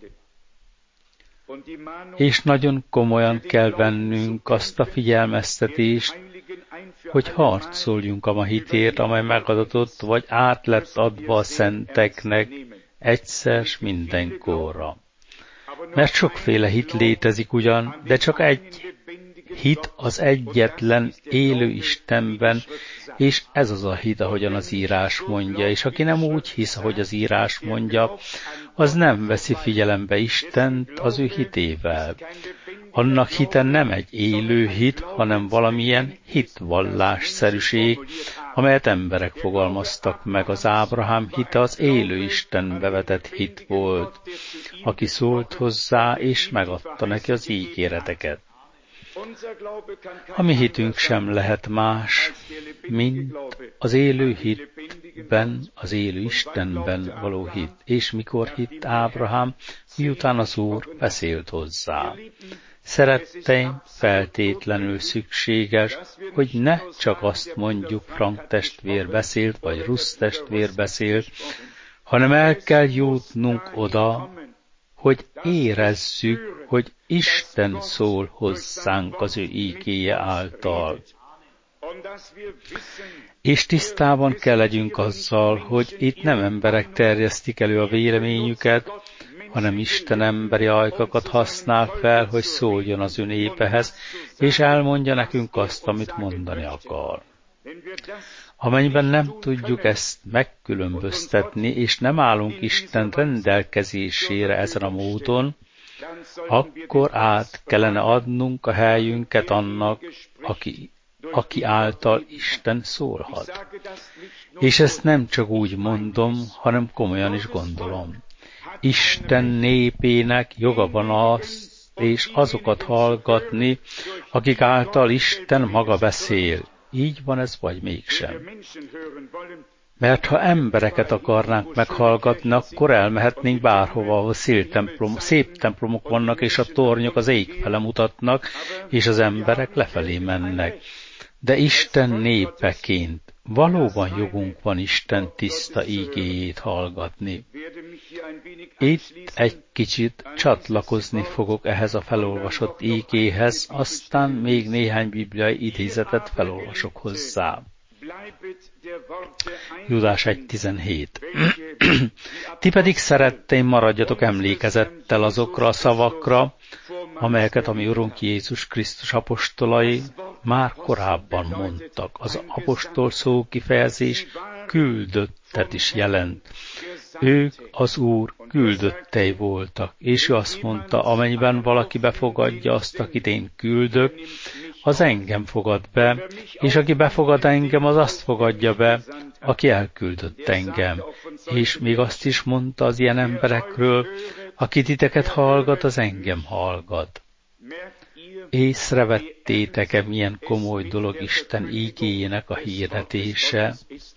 És nagyon komolyan kell vennünk azt a figyelmeztetést, hogy harcoljunk a ma hitért, amely megadatott, vagy át lett adva a szenteknek egyszer mindenkorra. Mert sokféle hit létezik ugyan, de csak egy hit az egyetlen élő Istenben, és ez az a hit, ahogyan az írás mondja, és aki nem úgy hisz, ahogy az írás mondja, az nem veszi figyelembe Istent az ő hitével. Annak hite nem egy élő hit, hanem valamilyen hitvallásszerűség, amelyet emberek fogalmaztak meg. Az Ábrahám hite az élő Istenbe vetett hit volt, aki szólt hozzá, és megadta neki az ígéreteket. A mi hitünk sem lehet más, mint az élő hitben, az élő Istenben való hit. És mikor hitt Ábrahám, miután az Úr beszélt hozzá. Szeretteim, feltétlenül szükséges, hogy ne csak azt mondjuk, Frank testvér beszélt, vagy Rusz testvér beszélt, hanem el kell jutnunk oda, hogy érezzük, hogy Isten szól hozzánk az ő ígéje által. És tisztában kell legyünk azzal, hogy itt nem emberek terjesztik elő a véleményüket, hanem Isten emberi ajkakat használ fel, hogy szóljon az ő népehez, és elmondja nekünk azt, amit mondani akar. Amennyiben nem tudjuk ezt megkülönböztetni, és nem állunk Isten rendelkezésére ezen a módon, akkor át kellene adnunk a helyünket annak, aki által Isten szólhat. És ezt nem csak úgy mondom, hanem komolyan is gondolom. Isten népének joga van azt, és azokat hallgatni, akik által Isten maga beszél. Így van ez, vagy mégsem. Mert ha embereket akarnánk meghallgatni, akkor elmehetnénk bárhova, ahol szép templomok vannak, és a tornyok az ég fele mutatnak, és az emberek lefelé mennek. De Isten népeként valóban jogunk van Isten tiszta ígéjét hallgatni. Itt egy kicsit csatlakozni fogok ehhez a felolvasott ígéhez, aztán még néhány bibliai idézetet felolvasok hozzá. Júdás 1.17. Ti pedig szeretteim, maradjatok emlékezettel azokra a szavakra, amelyeket a mi Urunk Jézus Krisztus apostolai már korábban mondtak. Az apostol szó kifejezés küldöttet is jelent. Ők az Úr küldöttei voltak, és ő azt mondta, amennyiben valaki befogadja azt, akit én küldök, az engem fogad be, és aki befogad engem, az azt fogadja be, aki elküldött engem. És még azt is mondta az ilyen emberekről, aki titeket hallgat, az engem hallgat. Észrevettétek-e, milyen komoly dolog Isten ígéjének a hirdetése?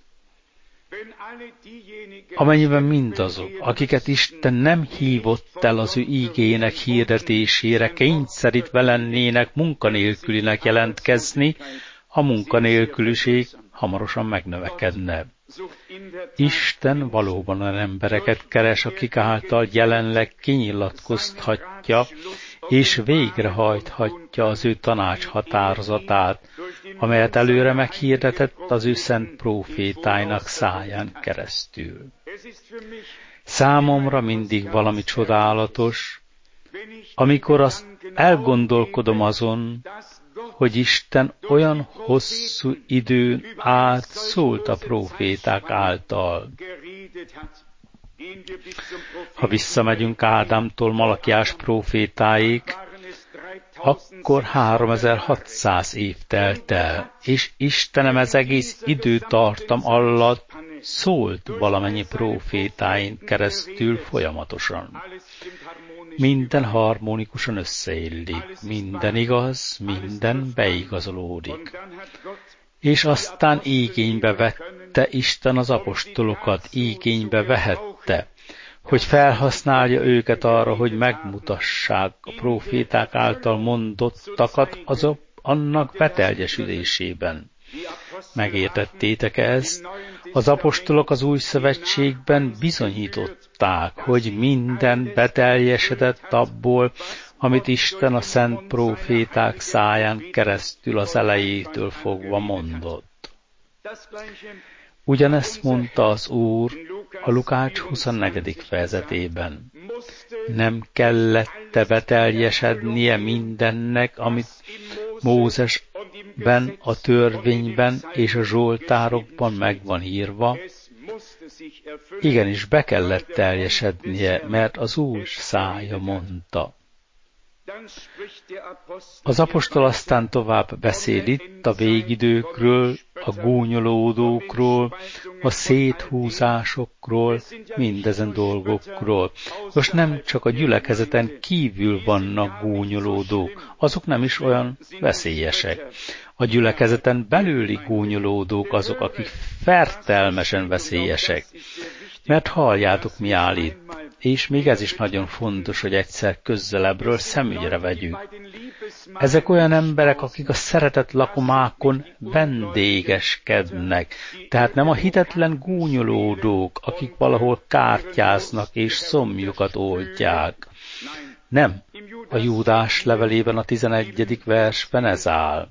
Amennyiben mindazok, akiket Isten nem hívott el az ő ígéjének hirdetésére, kényszerítve lennének munkanélkülinek jelentkezni, a munkanélküliség hamarosan megnövekedne. Isten valóban olyan embereket keres, akik által jelenleg kinyilatkoztatja és végrehajthatja az ő tanács határozatát, amelyet előre meghirdetett az ő szent prófétáinak száján keresztül. Számomra mindig valami csodálatos, amikor azt elgondolkodom azon, hogy Isten olyan hosszú időn át szólt a próféták által. Ha visszamegyünk Ádámtól Malakiás prófétáig, Akkor 3600 év telt el, és Istenem ez egész időtartam alatt szólt valamennyi prófétáin keresztül folyamatosan. Minden harmonikusan összeillik, minden igaz, minden beigazolódik. És aztán igénybe vette Isten az apostolokat, igénybe vehette, hogy felhasználja őket arra, hogy megmutassák a próféták által mondottakat annak beteljesülésében. Megértettétek ezt? Az apostolok az új szövetségben bizonyították, hogy minden beteljesedett abból, amit Isten a szent próféták száján keresztül az elejétől fogva mondott. Ugyanezt mondta az Úr a Lukács 24. fejezetében. Nem kellett beteljesednie mindennek, amit Mózesben, a törvényben és a zsoltárokban meg van írva. Igenis, be kellett teljesednie, mert az Úr szája mondta. Az apostol aztán tovább beszél itt a végidőkről, a gúnyolódókról, a széthúzásokról, mindezen dolgokról. Most nem csak a gyülekezeten kívül vannak gúnyolódók, azok nem is olyan veszélyesek. A gyülekezeten belüli gúnyolódók azok, akik fertelmesen veszélyesek. Mert halljátok, mi áll itt. És még ez is nagyon fontos, hogy egyszer közzelebbről szemügyre vegyük. Ezek olyan emberek, akik a szeretet lakomákon vendégeskednek, tehát nem a hitetlen gúnyolódók, akik valahol kártyáznak és szomjukat oldják. Nem, a Júdás levelében a 11. versben ez áll.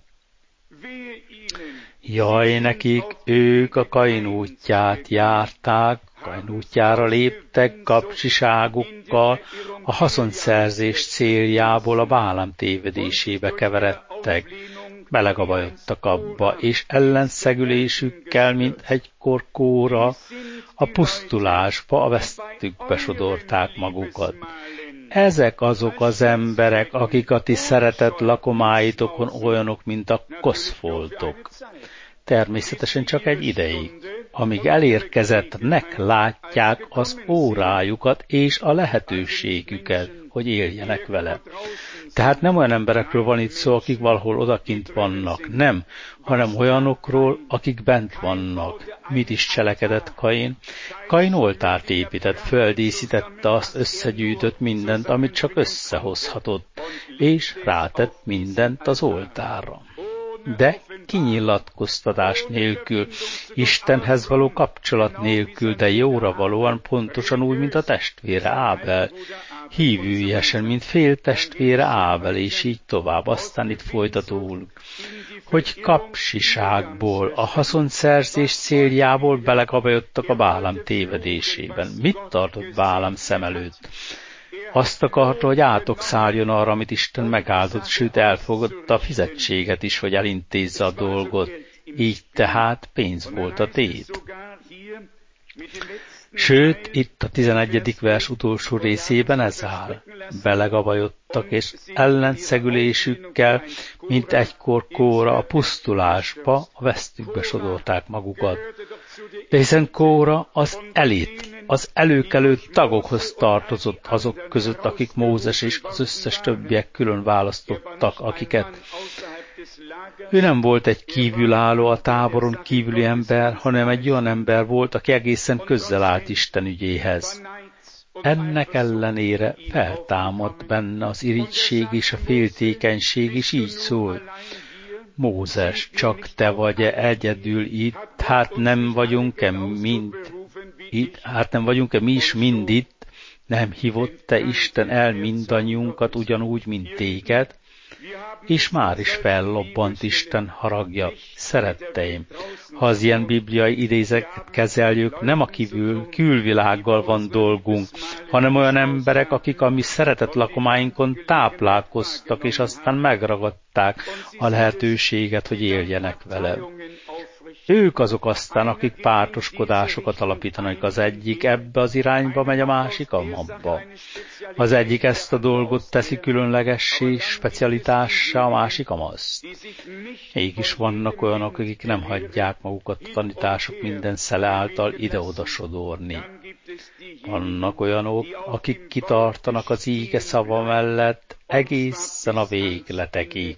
Jaj nekik, ők a Kain útját járták, Kain útjára léptek kapcsiságukkal, a haszonszerzés céljából a Bálám tévedésébe keveredtek, belegabajodtak abba, és ellenszegülésükkel, mint egykor Kóra, a pusztulásba, a vesztükbe sodorták magukat. Ezek azok az emberek, akik a ti szeretett lakomáitokon olyanok, mint a koszfoltok. Természetesen csak egy ideig, amíg elérkezettnek látják az órájukat és a lehetőségüket, hogy éljenek vele. Tehát nem olyan emberekről van itt szó, akik valahol odakint vannak, nem, hanem olyanokról, akik bent vannak. Mit is cselekedett Kain? Kain oltárt épített, földíszítette azt, összegyűjtött mindent, amit csak összehozhatott, és rátett mindent az oltárra. De kinyilatkoztatás nélkül, Istenhez való kapcsolat nélkül, de jóra valóan, pontosan úgy, mint a testvére Ábel, hívőjesen, mint fél testvére Ábel, és így tovább. Aztán itt folytatódik, hogy kapzsiságból, a haszonszerzés céljából belegabajodtak a Bálám tévedésében. Mit tartott Bálám szem előtt? Azt akarta, hogy átok szálljon arra, amit Isten megáldott, sőt elfogadta a fizetséget is, hogy elintézze a dolgot. Így tehát pénz volt a tét. Sőt, itt a 11. vers utolsó részében ez áll. Belegabajodtak, és ellenszegülésükkel, mint egykor Kóra, a pusztulásba, a vesztükbe sodorták magukat. De hiszen Kóra az elit, az előkelő tagokhoz tartozott azok között, akik Mózes és az összes többiek külön választottak, akiket. Ő nem volt egy kívülálló, a táboron kívüli ember, hanem egy olyan ember volt, aki egészen közel állt Isten ügyéhez. Ennek ellenére feltámadt benne az irigység és a féltékenység, és így szól. Mózes, csak te vagy-e egyedül itt, hát nem vagyunk-e mi is mind itt, nem hívott-e Isten el mindannyiunkat ugyanúgy, mint téged? És már is fellobbant Isten haragja. Szeretteim, ha az ilyen bibliai idézeket kezeljük, nem a külvilággal van dolgunk, hanem olyan emberek, akik a mi szeretett lakomáinkon táplálkoztak, és aztán megragadták a lehetőséget, hogy éljenek vele. Ők azok aztán, akik pártoskodásokat alapítanak, az egyik ebbe az irányba megy, a másik abba. Az egyik ezt a dolgot teszi különlegessé, specialitássá, a másik amazt. Mégis vannak olyanok, akik nem hagyják magukat a tanítások minden szele által ide-oda sodorni. Vannak olyanok, akik kitartanak az íge szava mellett egészen a végletekig.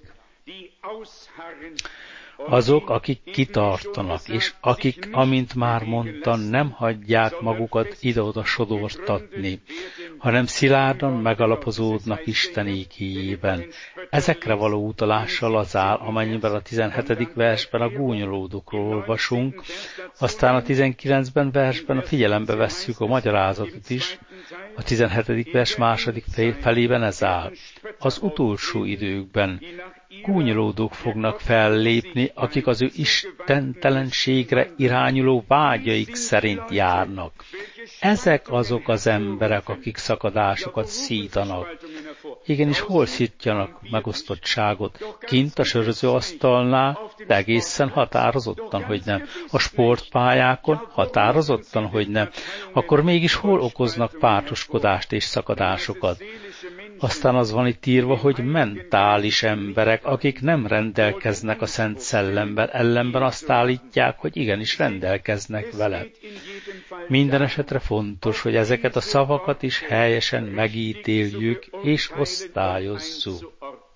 Azok, akik kitartanak, és akik, amint már mondtam, nem hagyják magukat ide-oda sodortatni, hanem szilárdan megalapozódnak Isten ígéjében. Ezekre való utalással az áll, amennyiben a 17. versben a gúnyolódókról olvasunk, aztán a 19. versben figyelembe vesszük a magyarázatot is, a 17. vers második felében ez áll. Az utolsó időkben gúnyolódók fognak fellépni, akik az ő istentelenségre irányuló vágyaik szerint járnak. Ezek azok az emberek, akik szakadásokat szítanak. Igenis, hol szítjanak megosztottságot? Kint a sörözőasztalnál, de egészen határozottan, hogy nem. A sportpályákon határozottan, hogy nem. Akkor mégis hol okoznak pártoskodást és szakadásokat? Aztán az van itt írva, hogy mentális emberek, akik nem rendelkeznek a Szent Szellemmel, ellenben azt állítják, hogy igenis rendelkeznek vele. Minden esetre fontos, hogy ezeket a szavakat is helyesen megítéljük és osztályozzuk.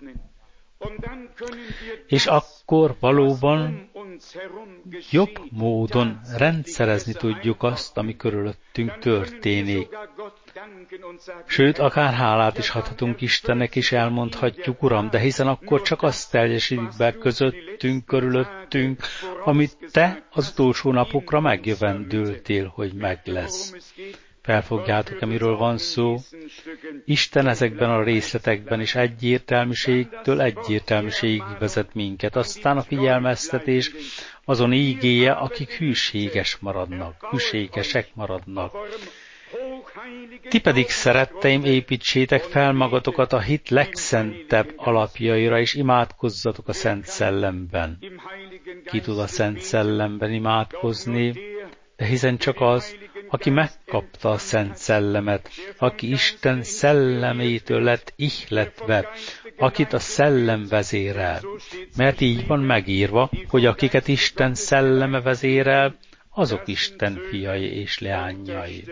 És akkor valóban jobb módon rendszerezni tudjuk azt, ami körülöttünk történik. Sőt, akár hálát is adhatunk Istennek, és elmondhatjuk, Uram, de hiszen akkor csak azt teljesítik be közöttünk, körülöttünk, amit Te az utolsó napokra megjövendültél, hogy meg lesz. Felfogjátok-e, miről van szó? Isten ezekben a részletekben is egyértelműségtől egyértelműségig vezet minket. Aztán a figyelmeztetés azon ígéje, akik hűségesek maradnak. Ti pedig, szeretteim, építsétek fel magatokat a hit legszentebb alapjaira, és imádkozzatok a Szent Szellemben. Ki tud a Szent Szellemben imádkozni? De hiszen csak az, aki megkapta a Szent Szellemet, aki Isten szellemétől lett ihletve, akit a szellem vezérel. Mert így van megírva, hogy akiket Isten szelleme vezérel, azok Isten fiai és leányai.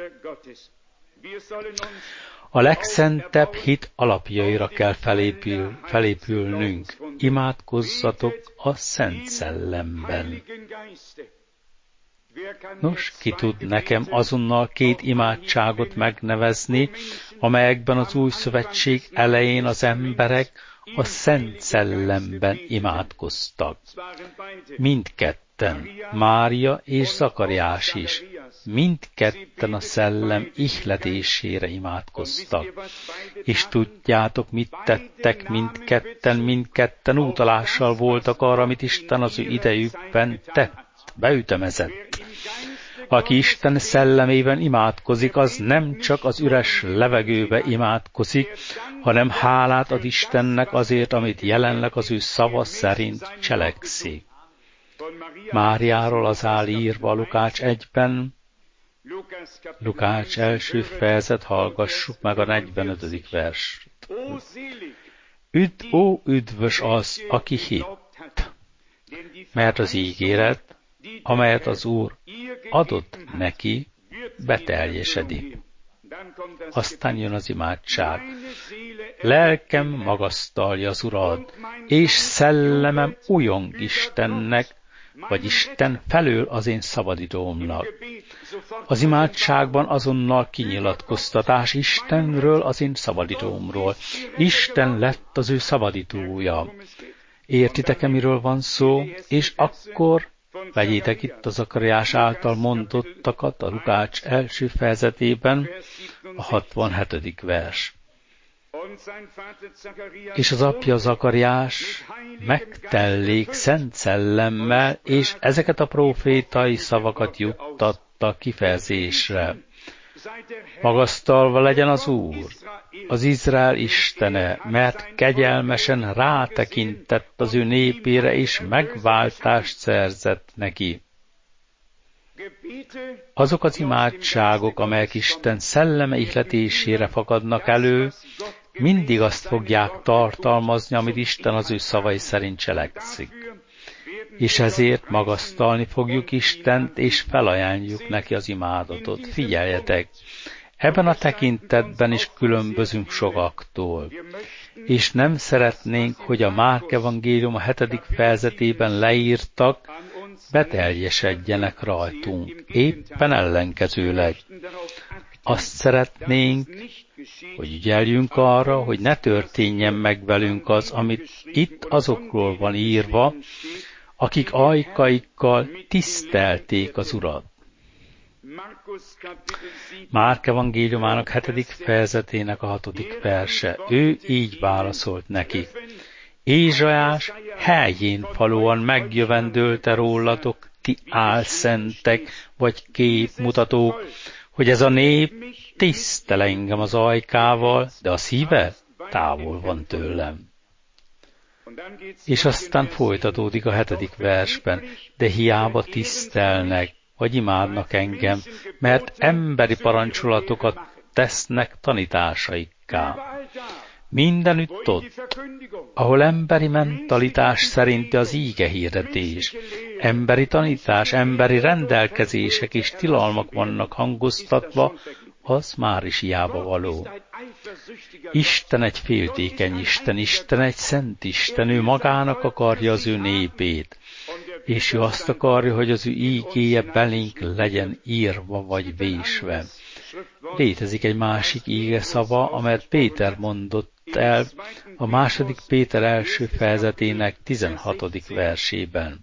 A legszentebb hit alapjaira kell felépülnünk. Imádkozzatok a Szent Szellemben. Nos, ki tud nekem azonnal 2 imádságot megnevezni, amelyekben az új szövetség elején az emberek a Szent Szellemben imádkoztak. Mindketten, Mária és Zakariás is, mindketten a szellem ihletésére imádkoztak. És tudjátok, mit tettek mindketten utalással voltak arra, amit Isten az ő idejükben tett, beütemezett. Aki Isten szellemében imádkozik, az nem csak az üres levegőbe imádkozik, hanem hálát ad Istennek azért, amit jelenleg az ő szava szerint cselekszik. Máriáról az áll írva Lukács 1-ben, Lukács 1. fejezet, hallgassuk meg a 45. verset. Üdvös az, aki hitt, mert az ígéret, amelyet az Úr adott neki, beteljesedik. Aztán jön az imádság. Lelkem magasztalja az Urat, és szellemem újong Istennek, vagy Isten felől az én szabadítómnak. Az imádságban azonnal kinyilatkoztatás Istenről, az én szabadítómról. Isten lett az ő szabadítója. Értitek-e, miről van szó? És akkor vegyétek itt a Zakariás által mondottakat a Lukács 1. fejezetében, a 67. vers. És az apja Zakariás megtellék Szent Szellemmel, és ezeket a prófétai szavakat juttatta kifejezésre. Magasztalva legyen az Úr, az Izrael Istene, mert kegyelmesen rátekintett az ő népére, és megváltást szerzett neki. Azok az imádságok, amelyek Isten szelleme ihletésére fakadnak elő, mindig azt fogják tartalmazni, amit Isten az ő szavai szerint cselekszik. És ezért magasztalni fogjuk Istent, és felajánljuk neki az imádatot. Figyeljetek! Ebben a tekintetben is különbözünk sokaktól, és nem szeretnénk, hogy a Márk evangélium a 7. fejezetében leírtak, beteljesedjenek rajtunk, éppen ellenkezőleg. Azt szeretnénk, hogy ügyeljünk arra, hogy ne történjen meg velünk az, amit itt azokról van írva, akik ajkaikkal tisztelték az Urat. Márk evangéliumának 7. fejezetének a 6. verse. Ő így válaszolt nekik. Ézsaiás helyén valóan megjövendölte rólatok, ti álszentek vagy képmutatók, hogy ez a nép tisztel engem az ajkával, de a szíve távol van tőlem. És aztán folytatódik a 7. versben, de hiába tisztelnek, vagy imádnak engem, mert emberi parancsolatokat tesznek tanításaikká. Mindenütt ott, ahol emberi mentalitás szerinti az íge hirdetés, emberi tanítás, emberi rendelkezések és tilalmak vannak hangoztatva, az már is hiába való. Isten egy féltékeny Isten, Isten egy szent Isten, ő magának akarja az ő népét, és ő azt akarja, hogy az ő ígéje belénk legyen írva vagy vésve. Létezik egy másik íge szava, amelyet Péter mondott el a 2. Péter első fejezetének 16. versében.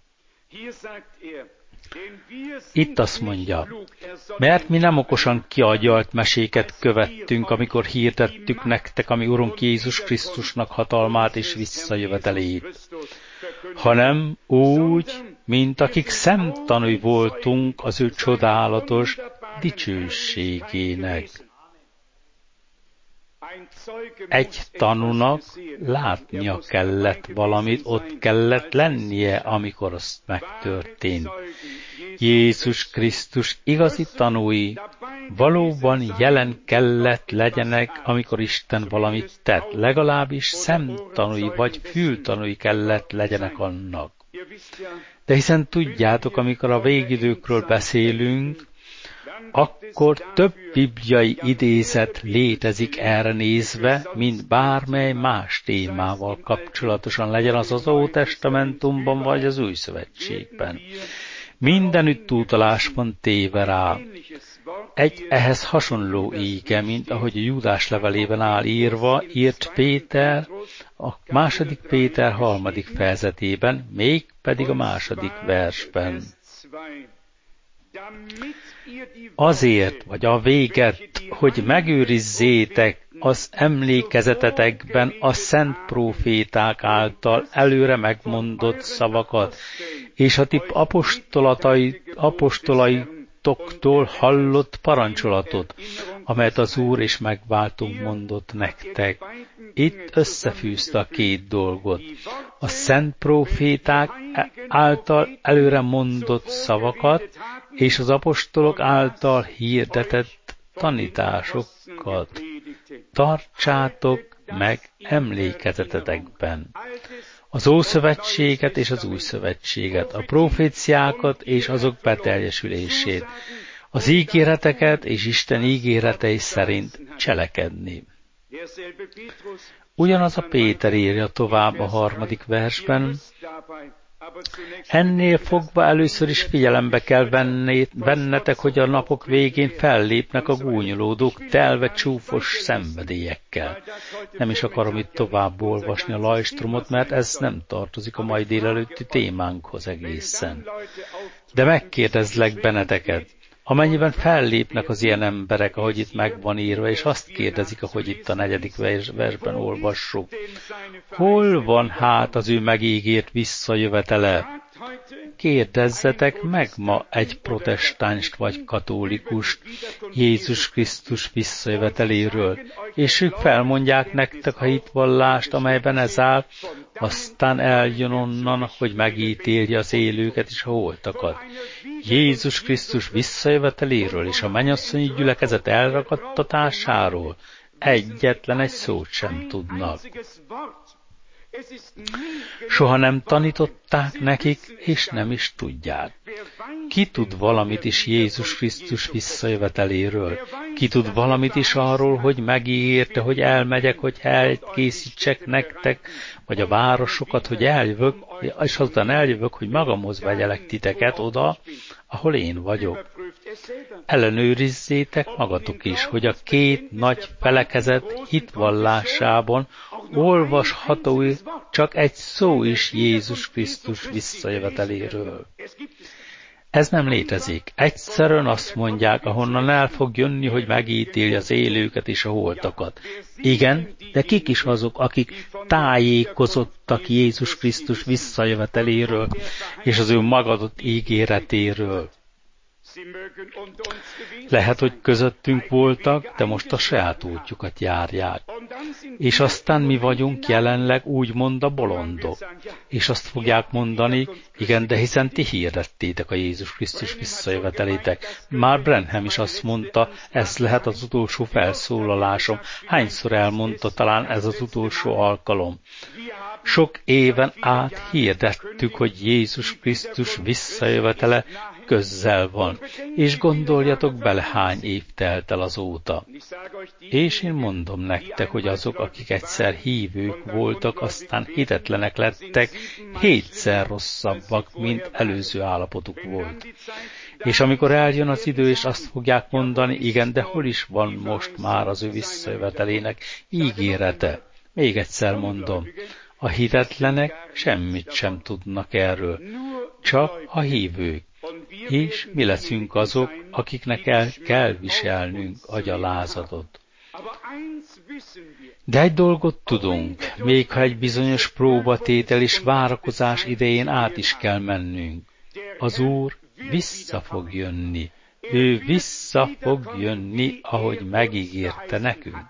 Itt azt mondja, mert mi nem okosan kiagyalt meséket követtünk, amikor hirdettük nektek, ami Urunk Jézus Krisztusnak hatalmát és visszajövetelét, hanem úgy, mint akik szemtanúi voltunk az ő csodálatos dicsőségének. Egy tanúnak látnia kellett valamit, ott kellett lennie, amikor az megtörtént. Jézus Krisztus igazi tanúi valóban jelen kellett legyenek, amikor Isten valamit tett. Legalábbis szemtanúi vagy fültanúi kellett legyenek annak. De hiszen tudjátok, amikor a végidőkről beszélünk, akkor több bibliai idézet létezik erre nézve, mint bármely más témával kapcsolatosan, legyen az az Ótestamentumban vagy az Új Szövetségben. Mindenütt utalás van téve rá. Egy ehhez hasonló íge, mint ahogy a Júdás levelében áll írva, írt Péter a 2. Péter 3. fejezetében, mégpedig a 2. versben. Azért, vagy a véget, hogy megőrizzétek az emlékezetetekben a szent próféták által előre megmondott szavakat, és a ti apostolaitoktól hallott parancsolatot, amelyet az Úr és megváltunk mondott nektek. Itt összefűzte a két dolgot. A szent próféták által előre mondott szavakat, és az apostolok által hirdetett tanításokat. Tartsátok meg emlékezetetekben az Ószövetséget és az Új Szövetséget, a proféciákat és azok beteljesülését, az ígéreteket és Isten ígéretei szerint cselekedni. Ugyanaz a Péter írja tovább a 3. versben, ennél fogva először is figyelembe kell vennetek, hogy a napok végén fellépnek a gúnyolódók telve csúfos szenvedélyekkel. Nem is akarom itt tovább olvasni a Lajstromot, mert ez nem tartozik a mai délelőtti témánkhoz egészen. De megkérdezlek benneteket, amennyiben fellépnek az ilyen emberek, ahogy itt meg van írva, és azt kérdezik, ahogy itt a 4. versben olvassuk, hol van hát az ő megígért visszajövetele? Kérdezzetek meg ma egy protestánst vagy katólikust Jézus Krisztus visszajöveteléről, és ők felmondják nektek a hitvallást, amelyben ez áll, aztán eljön onnan, hogy megítélje az élőket és a holtakat. Jézus Krisztus visszajöveteléről és a mennyasszonyi gyülekezet elragadtatásáról egyetlen egy szót sem tudnak. Soha nem tanították nekik, és nem is tudják. Ki tud valamit is Jézus Krisztus visszajöveteléről? Ki tud valamit is arról, hogy megígérte, hogy elmegyek, hogy helyet készítsek nektek, vagy a városokat, hogy eljövök, és azután eljövök, hogy magamhoz vegyelek titeket oda, ahol én vagyok. Ellenőrizzétek magatok is, hogy a két nagy felekezet hitvallásában olvasható csak egy szó is Jézus Krisztus visszajöveteléről. Ez nem létezik. Egyszerűen azt mondják, ahonnan el fog jönni, hogy megítélje az élőket és a holtakat. Igen, de kik is azok, akik tájékozottak Jézus Krisztus visszajöveteléről és az ő magadott ígéretéről? Lehet, hogy közöttünk voltak, de most a saját útjukat járják. És aztán mi vagyunk jelenleg úgymond a bolondok. És azt fogják mondani, igen, de hiszen ti hirdettétek a Jézus Krisztus visszajövetelétek. Már Branham is azt mondta, ez lehet az utolsó felszólalásom. Hányszor elmondta, talán ez az utolsó alkalom. Sok éven át hirdettük, hogy Jézus Krisztus visszajövetele közel van, és gondoljatok bele, hány év telt el azóta. És én mondom nektek, hogy azok, akik egyszer hívők voltak, aztán hitetlenek lettek, 7-szer rosszabbak, mint előző állapotuk volt. És amikor eljön az idő, és azt fogják mondani, igen, de hol is van most már az ő visszajövetelének ígérete? Még egyszer mondom, a hitetlenek semmit sem tudnak erről, csak a hívők. És mi leszünk azok, akiknek el kell viselnünk a gyalázatot. De egy dolgot tudunk, még ha egy bizonyos próbatétel és várakozás idején át is kell mennünk. Az Úr vissza fog jönni. Ő vissza fog jönni, ahogy megígérte nekünk.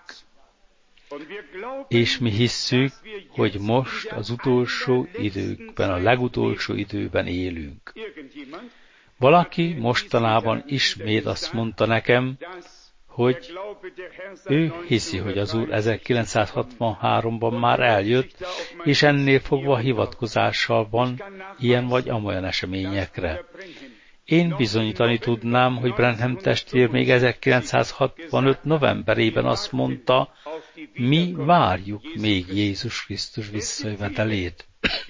És mi hisszük, hogy most az utolsó időkben, a legutolsó időben élünk. Valaki mostanában ismét azt mondta nekem, hogy ő hiszi, hogy az Úr 1963-ban már eljött, és ennél fogva hivatkozással van ilyen vagy amolyan eseményekre. Én bizonyítani tudnám, hogy Branham testvér még 1965. novemberében azt mondta, mi várjuk még Jézus Krisztus visszajövetelét.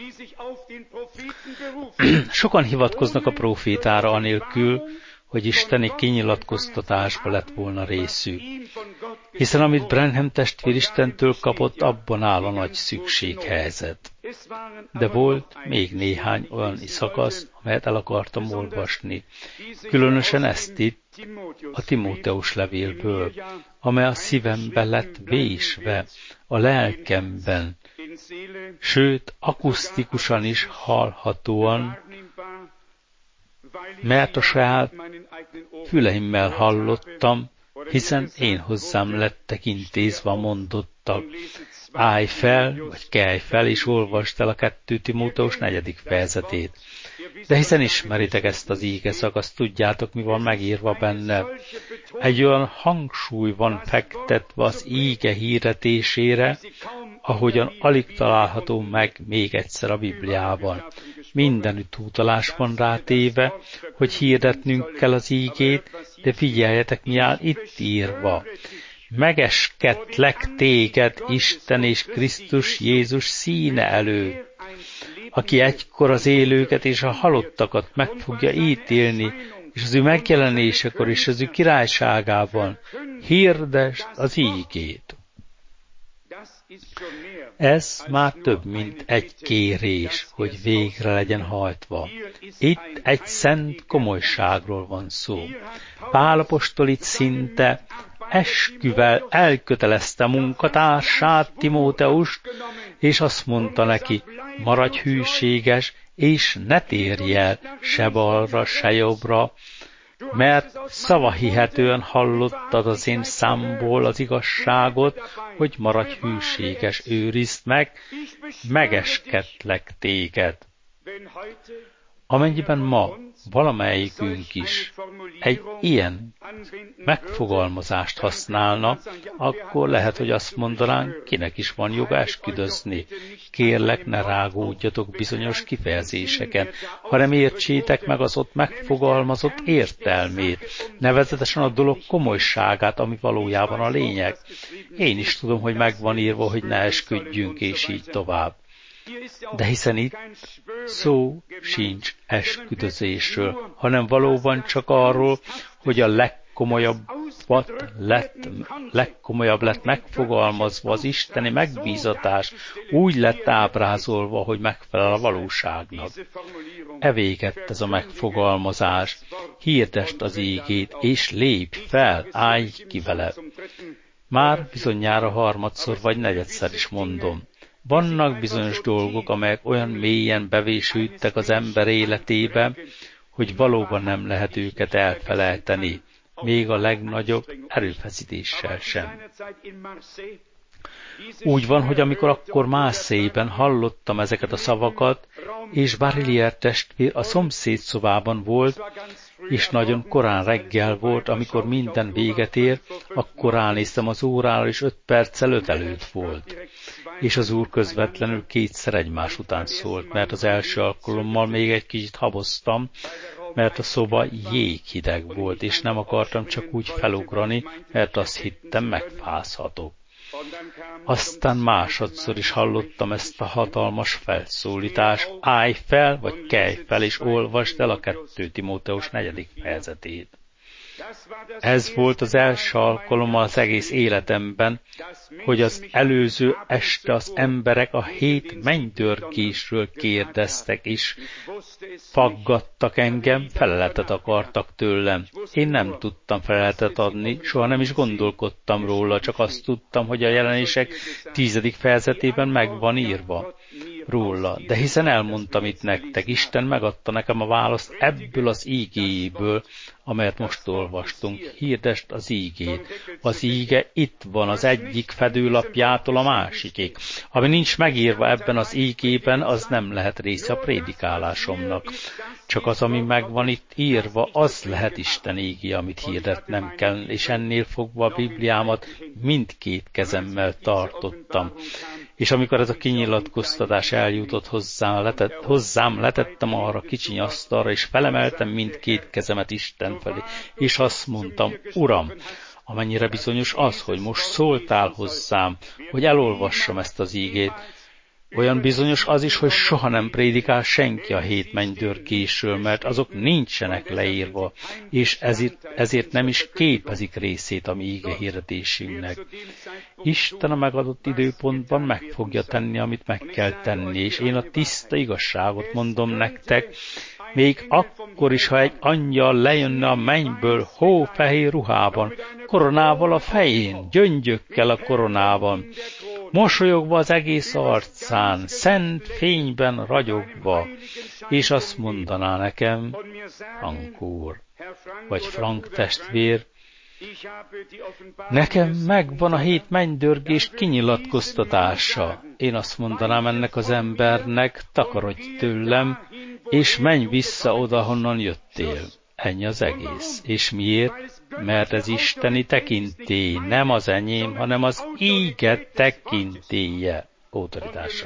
Sokan hivatkoznak a prófétára anélkül, hogy isteni kinyilatkoztatásba lett volna részük. Hiszen amit Branham testvér Istentől kapott, abban áll a nagy szükséghelyzet. De volt még néhány olyan szakasz, amelyet el akartam olvasni. Különösen ezt itt, a Timóteus levélből, amely a szívembe lett vésve, a lelkemben, sőt, akusztikusan is hallhatóan, mert a saját füleimmel hallottam, hiszen én hozzám lettek intézve a mondottak. Állj fel, vagy kelj fel, és olvasd el a 2 Timóteus 4. fejezetét. De hiszen ismeritek ezt az íge szakaszt, tudjátok, mi van megírva benne. Egy olyan hangsúly van fektetve az íge hirdetésére, ahogyan alig található meg még egyszer a Bibliában. Mindenütt utalás van rátéve, hogy hirdetnünk kell az ígét, de figyeljetek, mi áll itt írva. Megeskedlek téged Isten és Krisztus Jézus színe előtt, aki egykor az élőket és a halottakat meg fogja ítélni, és az ő megjelenésekor és az ő királyságában hirdesd az ígét. Ez már több, mint egy kérés, hogy végre legyen hajtva. Itt egy szent komolyságról van szó. Pál apostol itt szinte esküvel elkötelezte munkatársát, Timóteust, és azt mondta neki, maradj hűséges, és ne térj el se balra, se jobbra, mert szavahihetően hallottad az én számból az igazságot, hogy maradj hűséges, őrizd meg, megeskedlek téged. Amennyiben ma valamelyikünk is egy ilyen megfogalmazást használna, akkor lehet, hogy azt mondanánk, kinek is van joga esküdözni. Kérlek, ne rágódjatok bizonyos kifejezéseken, hanem értsétek meg az ott megfogalmazott értelmét, nevezetesen a dolog komolyságát, ami valójában a lényeg. Én is tudom, hogy megvan írva, hogy ne esküdjünk, és így tovább. De hiszen itt szó sincs esküdözésről, hanem valóban csak arról, hogy a legkomolyabb lett megfogalmazva az isteni megbízatás, úgy lett ábrázolva, hogy megfelel a valóságnak. Evégett ez a megfogalmazás, hirdesd az ígét, és lépj fel, állj ki vele. Már bizonyára harmadszor vagy negyedszer is mondom. Vannak bizonyos dolgok, amelyek olyan mélyen bevésődtek az ember életébe, hogy valóban nem lehet őket elfelejteni, még a legnagyobb erőfeszítéssel sem. Úgy van, hogy amikor akkor Marseille-ben hallottam ezeket a szavakat, és Barillier testvér a szomszéd szobában volt, és nagyon korán reggel volt, amikor minden véget ért, akkor ránéztem az órára, és 5 perccel 5 előtt volt. És az úr közvetlenül 2-szer egymás után szólt, mert az első alkalommal még egy kicsit haboztam, mert a szoba jéghideg volt, és nem akartam csak úgy felugrani, mert azt hittem, megfázhatok. Aztán másodszor is hallottam ezt a hatalmas felszólítást, állj fel, vagy kelj fel, és olvasd el a 2 Timóteus 4. fejezetét. Ez volt az első alkalom az egész életemben, hogy az előző este az emberek a 7 mennydörgésről kérdeztek is. Faggattak engem, feleletet akartak tőlem. Én nem tudtam feleletet adni, soha nem is gondolkodtam róla, csak azt tudtam, hogy a Jelenések 10. fejezetében meg van írva róla. De hiszen elmondtam itt nektek, Isten megadta nekem a választ ebből az ígéjéből, amelyet most olvastunk. Hirdesd az ígét. Az íge itt van az egyik fedőlapjától a másikig. Ami nincs megírva ebben az ígében, az nem lehet része a prédikálásomnak. Csak az, ami meg van itt írva, az lehet Isten ígé, amit hirdetnem kell, és ennél fogva a Bibliámat mindkét kezemmel tartottam. És amikor ez a kinyilatkoztatás eljutott hozzám, letettem arra kicsiny asztalra, és felemeltem mindkét kezemet Isten felé, és azt mondtam, Uram, amennyire bizonyos az, hogy most szóltál hozzám, hogy elolvassam ezt az ígét, olyan bizonyos az is, hogy soha nem prédikál senki a 7 mennydörgésről, mert azok nincsenek leírva, és ezért nem is képezik részét a mi íge hirdetésünknek. Isten a megadott időpontban meg fogja tenni, amit meg kell tenni, és én a tiszta igazságot mondom nektek, még akkor is, ha egy angyal lejönne a mennyből hófehér ruhában, koronával a fején, gyöngyökkel a koronában, mosolyogva az egész arcán, szent fényben ragyogva, és azt mondaná nekem, Frank úr, vagy Frank testvér, nekem megvan a 7 mennydörgés kinyilatkoztatása. Én azt mondanám ennek az embernek, takarodj tőlem, és menj vissza oda, honnan jöttél. Ennyi az egész. És miért? Mert ez isteni tekintély, nem az enyém, hanem az íge tekintélye, autoritása.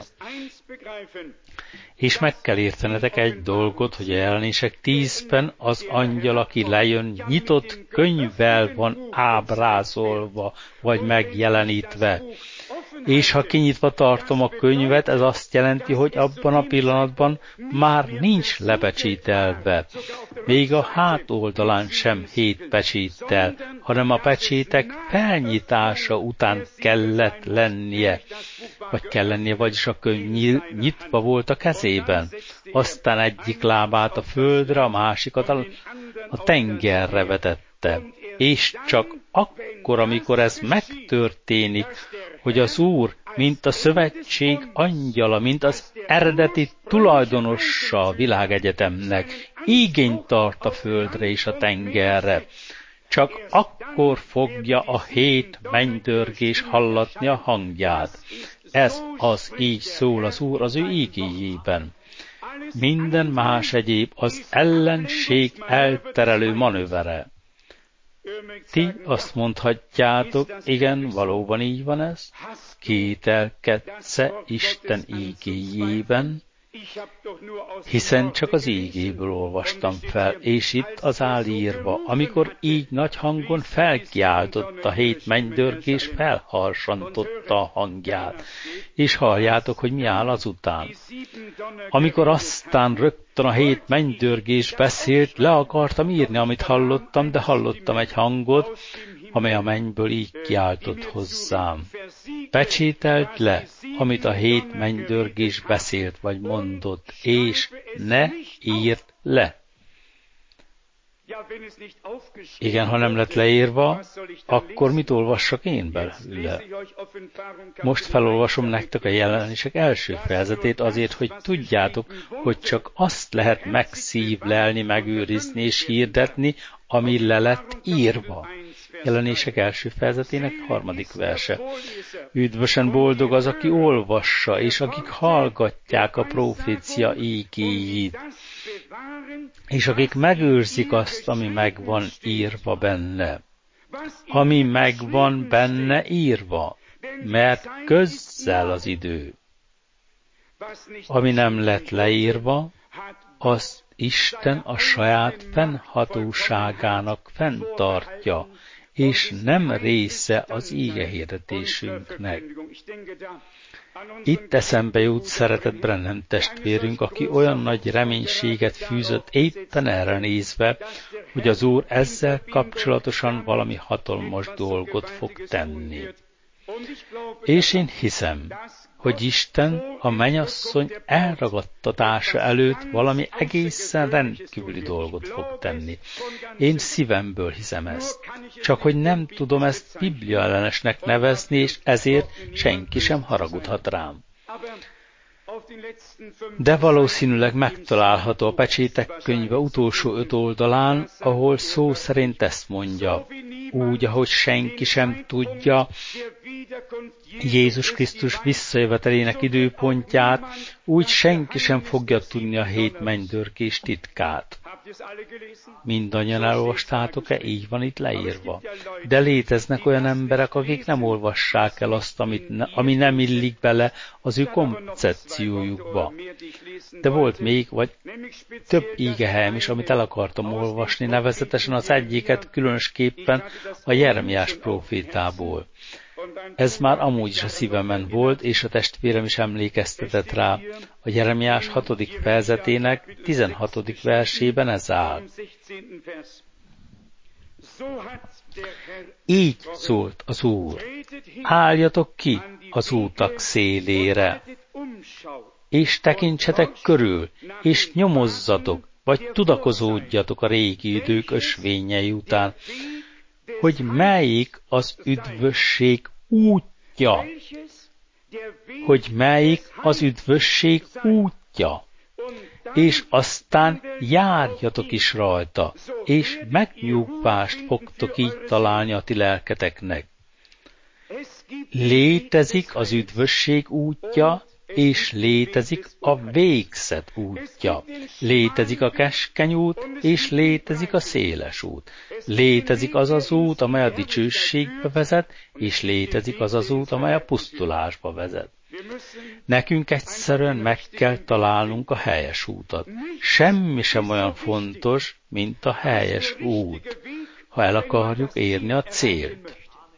És meg kell értenetek egy dolgot, hogy a Jelenések 10-ben az angyal, aki lejön, nyitott könyvvel van ábrázolva, vagy megjelenítve. És ha kinyitva tartom a könyvet, ez azt jelenti, hogy abban a pillanatban már nincs lepecsételve. Még a hátoldalán sem 7 pecséttel, hanem a pecsétek felnyitása után kellett lennie. Vagyis a könyv nyitva volt a kezében. Aztán egyik lábát a földre, a másikat a tengerre vetette. És csak akkor, amikor ez megtörténik, hogy az Úr, mint a szövetség angyala, mint az eredeti tulajdonossa a világegyetemnek, igényt tart a földre és a tengerre. Csak akkor fogja a 7 mennydörgés hallatni a hangját. Ez az, így szól az Úr az ő igéjében. Minden más egyéb az ellenség elterelő manővere. Ti azt mondhatjátok, igen, valóban így van ez, kételkedsz-e Isten igéjében, hiszen csak az igéből olvastam fel, és itt az áll írva, amikor így nagy hangon felkiáltott a 7 mennydörgés, felharsantotta a hangját, és halljátok, hogy mi áll azután. Amikor aztán rögtön a 7 mennydörgés beszélt, le akartam írni, amit hallottam, de hallottam egy hangot, amely a mennyből így kiáltott hozzám. Pecsételd le, amit a 7 mennydörgés beszélt vagy mondott, és ne írd le. Igen, ha nem lett leírva, akkor mit olvassak én belőle? Most felolvasom nektek a Jelenések első fejezetét azért, hogy tudjátok, hogy csak azt lehet megszívlelni, megőrizni és hirdetni, ami le lett írva. Jelenések első fejezetének 3. verse. Üdvösen boldog az, aki olvassa, és akik hallgatják a profécia ígéjét, és akik megőrzik azt, ami megvan írva benne. Ami megvan benne írva, mert közel az idő. Ami nem lett leírva, azt Isten a saját fennhatóságának fenntartja, és nem része az ígehirdetésünknek. Itt eszembe jut szeretett Branham testvérünk, aki olyan nagy reménységet fűzött éppen erre nézve, hogy az Úr ezzel kapcsolatosan valami hatalmas dolgot fog tenni. És én hiszem, hogy Isten a mennyasszony elragadtatása előtt valami egészen rendkívüli dolgot fog tenni. Én szívemből hiszem ezt. Csak hogy nem tudom ezt bibliaellenesnek nevezni, és ezért senki sem haragudhat rám. De valószínűleg megtalálható a Pecsétek könyve utolsó 5 oldalán, ahol szó szerint ezt mondja, úgy, ahogy senki sem tudja Jézus Krisztus visszajövetelének időpontját, úgy senki sem fogja tudni a 7 mennydörgés titkát. Mindannyian elolvastátok-e? Így van itt leírva. De léteznek olyan emberek, akik nem olvassák el azt, ami nem illik bele az ő koncepciójukba. De volt még, vagy több ígehelyem is, amit el akartam olvasni, nevezetesen az egyiket különösképpen a Jeremiás prófétából. Ez már amúgy is a szívemen volt, és a testvérem is emlékeztetett rá. A Jeremiás 6. fejezetének 16. versében ez áll. Így szólt az Úr, álljatok ki az útak szélére, és tekintsetek körül, és nyomozzatok, vagy tudakozódjatok a régi idők ösvényei után, hogy melyik az üdvösség útja. Hogy melyik az üdvösség útja. És aztán járjatok is rajta, és megnyugvást fogtok így találni a ti lelketeknek. Létezik az üdvösség útja, és létezik a végzet útja. Létezik a keskeny út, és létezik a széles út. Létezik az az út, amely a dicsőségbe vezet, és létezik az az út, amely a pusztulásba vezet. Nekünk egyszerűen meg kell találnunk a helyes útat. Semmi sem olyan fontos, mint a helyes út, ha el akarjuk érni a célt.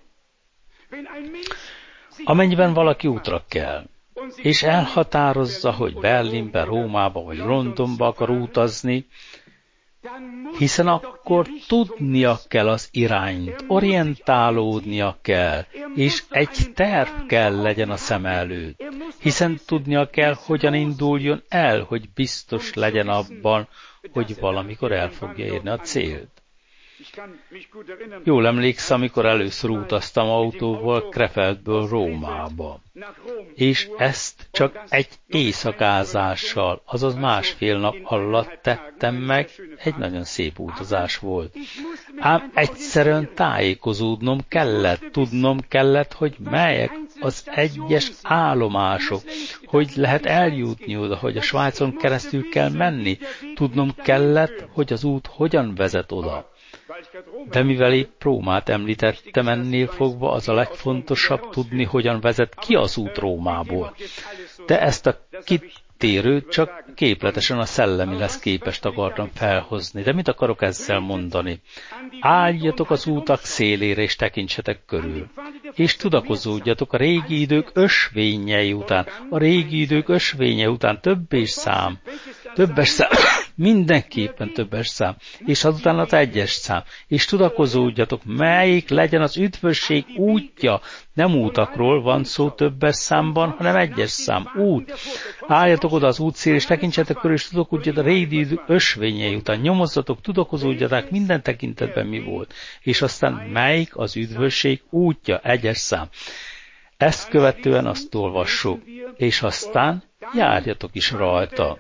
Amennyiben valaki útra kell, és elhatározza, hogy Berlinbe, Rómába vagy Londonba akar utazni, hiszen akkor tudnia kell az irányt, orientálódnia kell, és egy terv kell legyen a szem előtt, hiszen tudnia kell, hogyan induljon el, hogy biztos legyen abban, hogy valamikor el fogja érni a célt. Jól emlékszem, amikor először utaztam autóval Krefeldből Rómába. És ezt csak egy éjszakázással, azaz másfél nap alatt tettem meg, egy nagyon szép utazás volt. Ám egyszerűen tájékozódnom kellett, tudnom kellett, hogy melyek az egyes állomások, hogy lehet eljutni oda, hogy a Svájcon keresztül kell menni, tudnom kellett, hogy az út hogyan vezet oda. De mivel épp Rómát említettem, ennél fogva az a legfontosabb tudni, hogyan vezet ki az út Rómából. De ezt a kitérőt csak képletesen a szellemihez képest akartam felhozni. De mit akarok ezzel mondani? Álljatok az útak szélére, és tekintsetek körül. És tudakozódjatok a régi idők ösvényei után. A régi idők ösvényei után többes szám, mindenképpen többes szám, és azután az egyes szám. És tudakozódjatok, melyik legyen az üdvösség útja. Nem útakról van szó többes számban, hanem egyes szám, út. Álljatok oda az útszél, és tekintsetek körül, és tudakozódjatok a régi idők ösvényei után. Nyomozzatok, tudakozódjatok minden tekintetben mi volt. És aztán melyik az üdvösség útja, egyes szám. Ezt követően azt olvassuk, és aztán járjatok is rajta.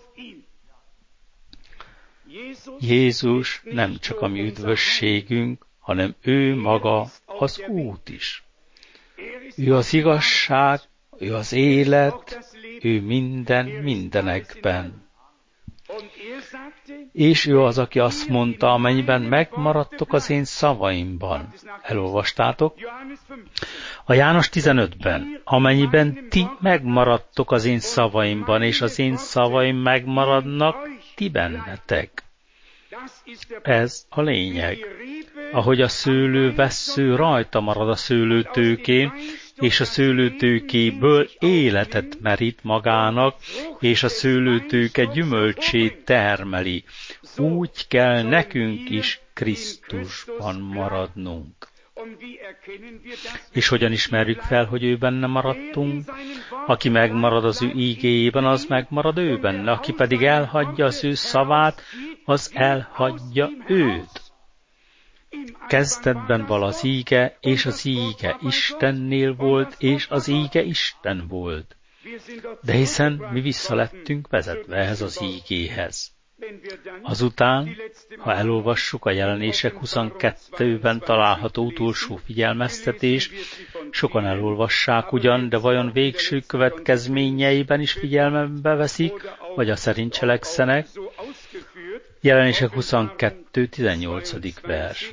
Jézus nem csak a mi üdvösségünk, hanem ő maga az út is. Ő az igazság, ő az élet, ő minden mindenekben. És ő az, aki azt mondta, amennyiben megmaradtok az én szavaimban. Elolvastátok? A János 15-ben, amennyiben ti megmaradtok az én szavaimban, és az én szavaim megmaradnak ti bennetek. Ez a lényeg. Ahogy a szőlővessző rajta marad a szőlőtőkén, és a szőlőtőkéből életet merít magának, és a szőlőtőke gyümölcsét termeli. Úgy kell nekünk is Krisztusban maradnunk. És hogyan ismerjük fel, hogy ő benne maradtunk? Aki megmarad az ő ígéjében, az megmarad ő benne, aki pedig elhagyja az ő szavát, az elhagyja őt. Kezdetben val az íge, és az íge Istennél volt, és az íge Isten volt. De hiszen mi visszalettünk vezetve ehhez az ígéhez. Azután, ha elolvassuk a Jelenések 22-ben található utolsó figyelmeztetés, sokan elolvassák ugyan, de vajon végső következményeiben is figyelembe veszik, vagy a szerint cselekszenek? Jelenések 22. 18. vers.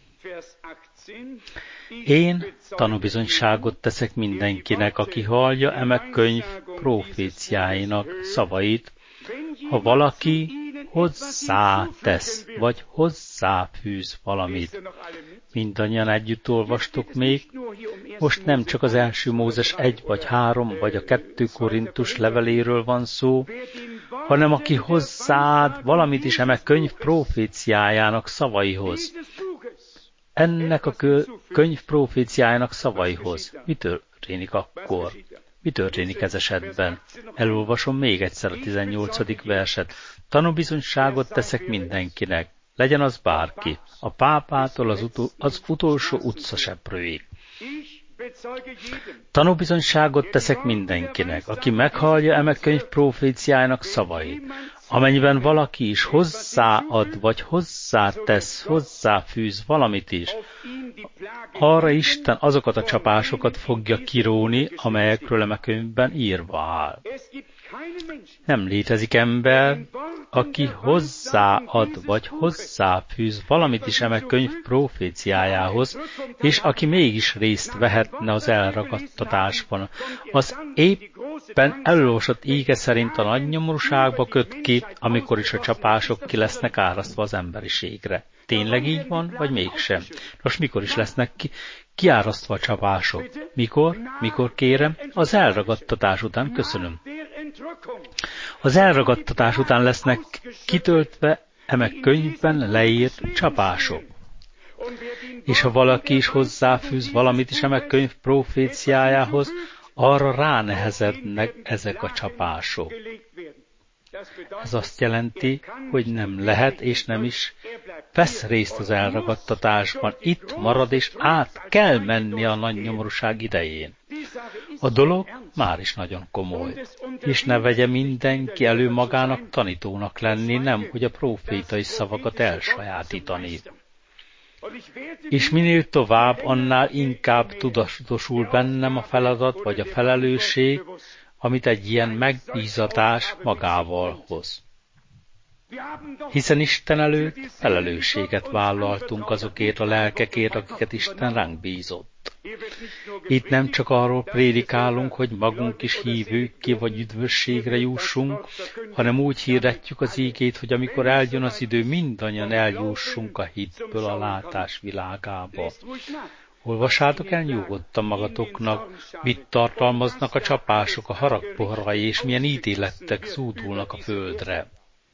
Én tanúbizonyságot teszek mindenkinek, aki hallja eme könyv proféciáinak szavait, ha valaki hozzátesz, vagy hozzáfűz valamit. Mindannyian együtt olvastuk még, most nem csak az első Mózes 1 vagy 3, vagy a 2 Korintus leveléről van szó, hanem aki hozzáad valamit is eme könyv proféciájának szavaihoz. Ennek a könyv proféciájának szavaihoz. Mi történik akkor? Mi történik ez esetben? Elolvasom még egyszer a 18. verset. Tanúbizonyságot teszek mindenkinek, legyen az bárki, a pápától az utolsó utcaseprőig. Tanúbizonyságot teszek mindenkinek, aki meghallja eme könyv proféciájának szavait. Amennyiben valaki is hozzáad, vagy hozzátesz, hozzáfűz valamit is, arra Isten azokat a csapásokat fogja kiróni, amelyekről eme könyvben írva áll. Nem létezik ember, aki hozzáad vagy hozzáfűz valamit is eme könyv proféciájához, és aki mégis részt vehetne az elragadtatásban. Az éppen elolvasott íge szerint a nagy nyomorúságba köt ki, amikor is a csapások ki lesznek árasztva az emberiségre. Tényleg így van, vagy mégsem? Most mikor is lesznek kiárasztva a csapások? Mikor? Mikor kérem? Az elragadtatás után, köszönöm. Az elragadtatás után lesznek kitöltve eme könyvben leírt csapások. És ha valaki is hozzáfűz valamit is eme könyv proféciájához, arra ránehezednek ezek a csapások. Ez azt jelenti, hogy nem lehet és nem is vesz részt az elragadtatásban. Itt marad és át kell menni a nagy nyomorúság idején. A dolog már is nagyon komoly, és ne vegye mindenki elő magának tanítónak lenni, nem, hogy a prófétai szavakat elsajátítani. És minél tovább, annál inkább tudatosul bennem a feladat vagy a felelősség, amit egy ilyen megbízatás magával hoz. Hiszen Isten előtt felelősséget vállaltunk azokért a lelkekért, akiket Isten ránk bízott. Itt nem csak arról prédikálunk, hogy magunk is hívők ki vagy üdvösségre jussunk, hanem úgy hirdetjük az ígét, hogy amikor eljön az idő, mindannyian eljussunk a hitből a látás világába. Olvassátok el nyugodtan magatoknak, mit tartalmaznak a csapások, a haragpoharai, és milyen ítéletek zúdulnak a földre.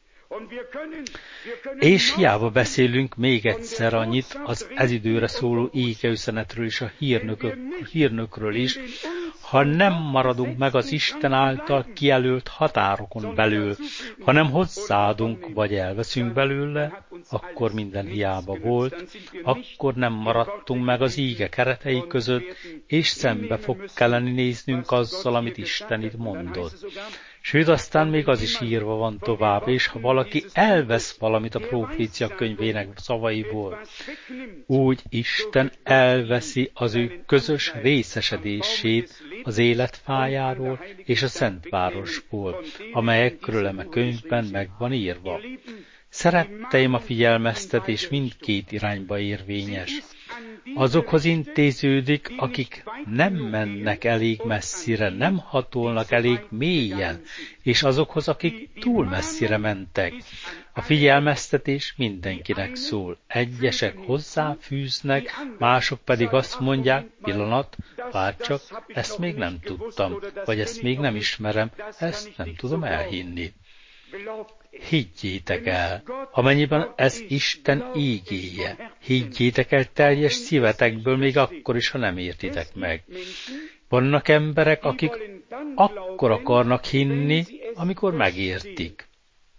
És hiába beszélünk még egyszer annyit az ez időre szóló égeüzenetről és a hírnökről is, ha nem maradunk meg az Isten által kijelölt határokon belül, hanem hozzáadunk vagy elveszünk belőle, akkor minden hiába volt, akkor nem maradtunk meg az íge keretei között, és szembe fog kelleni néznünk azzal, amit Isten itt mondott. Sőt, aztán még az is írva van tovább, és ha valaki elvesz valamit a profécia könyvének szavaiból, úgy Isten elveszi az ő közös részesedését az életfájáról és a Szentvárosból, amelyekről eme könyvben meg van írva. Szeretteim, a figyelmeztetés mindkét irányba érvényes. Azokhoz intéződik, akik nem mennek elég messzire, nem hatolnak elég mélyen, és azokhoz, akik túl messzire mentek. A figyelmeztetés mindenkinek szól. Egyesek hozzáfűznek, mások pedig azt mondják, pillanat, várj csak, ezt még nem tudtam, vagy ezt még nem ismerem, ezt nem tudom elhinni. Higgyétek el, amennyiben ez Isten ígéje. Higgyétek el teljes szívetekből, még akkor is, ha nem értitek meg. Vannak emberek, akik akkor akarnak hinni, amikor megértik.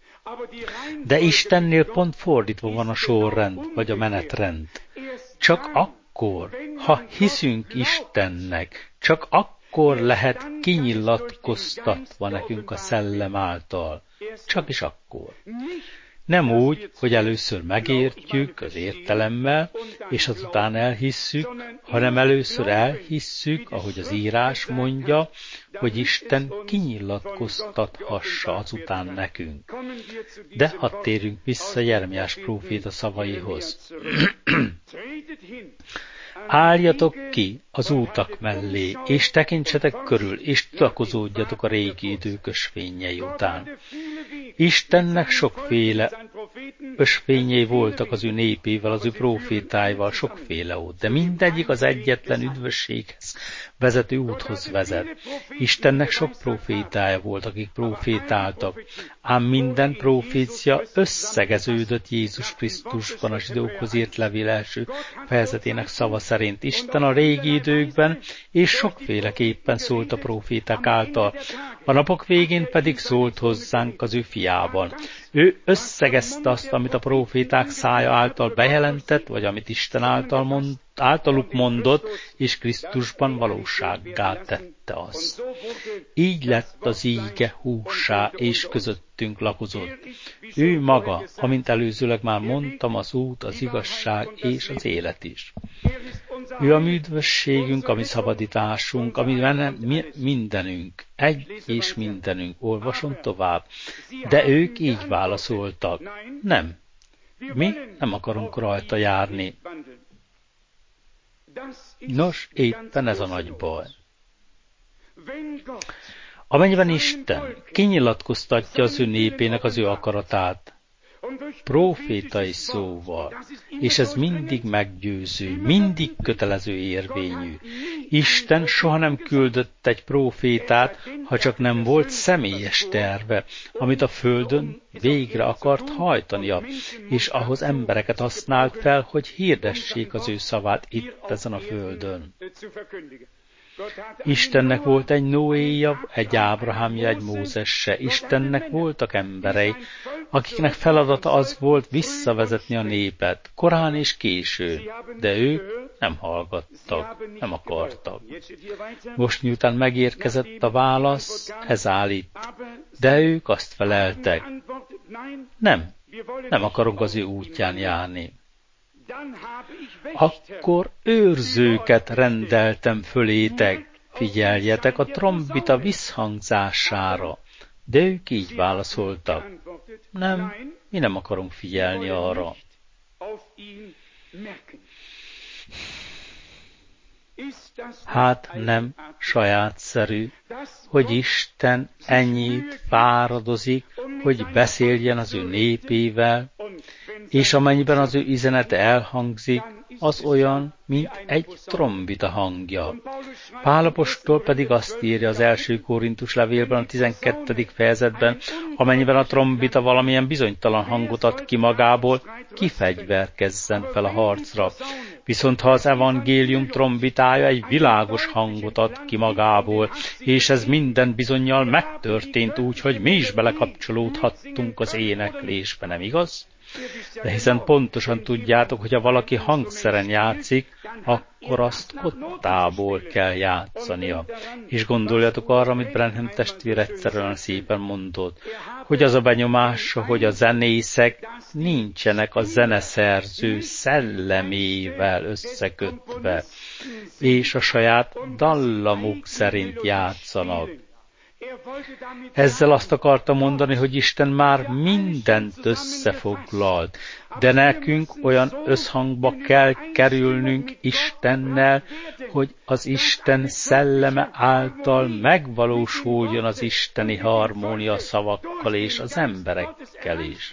De Istennél pont fordítva van a sorrend, vagy a menetrend. Csak akkor, ha hiszünk Istennek, csak akkor lehet kinyilatkoztatva nekünk a szellem által. Csak is akkor. Nem úgy, hogy először megértjük az értelemmel, és azután elhisszük, hanem először elhisszük, ahogy az írás mondja, hogy Isten kinyilatkoztathassa azután nekünk. De hadd térjünk vissza Jeremiás próféta szavaihoz. Álljatok ki az útak mellé, és tekintsetek körül, és tudakozódjatok a régi idők ösvényei után. Istennek sokféle ösvényei voltak az ő népével, az ő prófétáival, sokféle út, de mindegyik az egyetlen üdvösséghez vezető úthoz vezet. Istennek sok prófétája volt, akik prófétáltak, ám minden prófécia összegeződött Jézus Krisztusban, a zsidókhoz írt levél első fejezetének szava szerint. Isten a régi időkben és sokféleképpen szólt a próféták által, a napok végén pedig szólt hozzánk az ő fiában. Ő összegezte azt, amit a próféták szája által bejelentett, vagy amit Isten általuk mondott, és Krisztusban valósággá tette azt. Így lett az íge hússá, és közöttünk lakozott. Ő maga, amint előzőleg már mondtam, az út, az igazság és az élet is. Ő a mi üdvösségünk, a mi szabadításunk, ami mindenünk, egy és mindenünk. Olvasom tovább. De ők így válaszoltak. Nem. Mi nem akarunk rajta járni. Nos, éppen ez a nagy baj. Amennyiben Isten kinyilatkoztatja az ő népének az ő akaratát, prófétai szóval, és ez mindig meggyőző, mindig kötelező érvényű. Isten soha nem küldött egy prófétát, ha csak nem volt személyes terve, amit a földön végre akart hajtania, és ahhoz embereket használt fel, hogy hirdessék az ő szavát itt ezen a földön. Istennek volt egy Noéja, egy Ábrahámja, egy Mózesse. Istennek voltak emberei, akiknek feladata az volt visszavezetni a népet, korán és későn, de ők nem hallgattak, nem akartak. Most miután megérkezett a válasz, ez áll itt. De ők azt feleltek, nem akarok az ő útján járni. Akkor őrzőket rendeltem fölétek, figyeljetek a trombita visszhangzására. De ők így válaszoltak, nem, mi nem akarunk figyelni arra. Hát nem sajátszerű, hogy Isten ennyit fáradozik, hogy beszéljen az ő népével, és amennyiben az ő üzenete elhangzik, az olyan, mint egy trombita hangja. Pál apostol pedig azt írja az első Korintus levélben, a 12. fejezetben, amennyiben a trombita valamilyen bizonytalan hangot ad ki magából, kifegyverkezzen fel a harcra. Viszont ha az evangélium trombitája egy világos hangot ad ki magából, és ez minden bizonnyal megtörtént úgy, hogy mi is belekapcsolódhattunk az éneklésbe, nem igaz? De hiszen pontosan tudjátok, hogy ha valaki hangszeren játszik, akkor azt kottából kell játszania. És gondoljatok arra, amit Branham testvér egyszerűen szépen mondott, hogy az a benyomása, hogy a zenészek nincsenek a zeneszerző szellemével összekötve, és a saját dallamuk szerint játszanak. Ezzel azt akarta mondani, hogy Isten már mindent összefoglalt, de nekünk olyan összhangba kell kerülnünk Istennel, hogy az Isten szelleme által megvalósuljon az isteni harmónia szavakkal és az emberekkel is.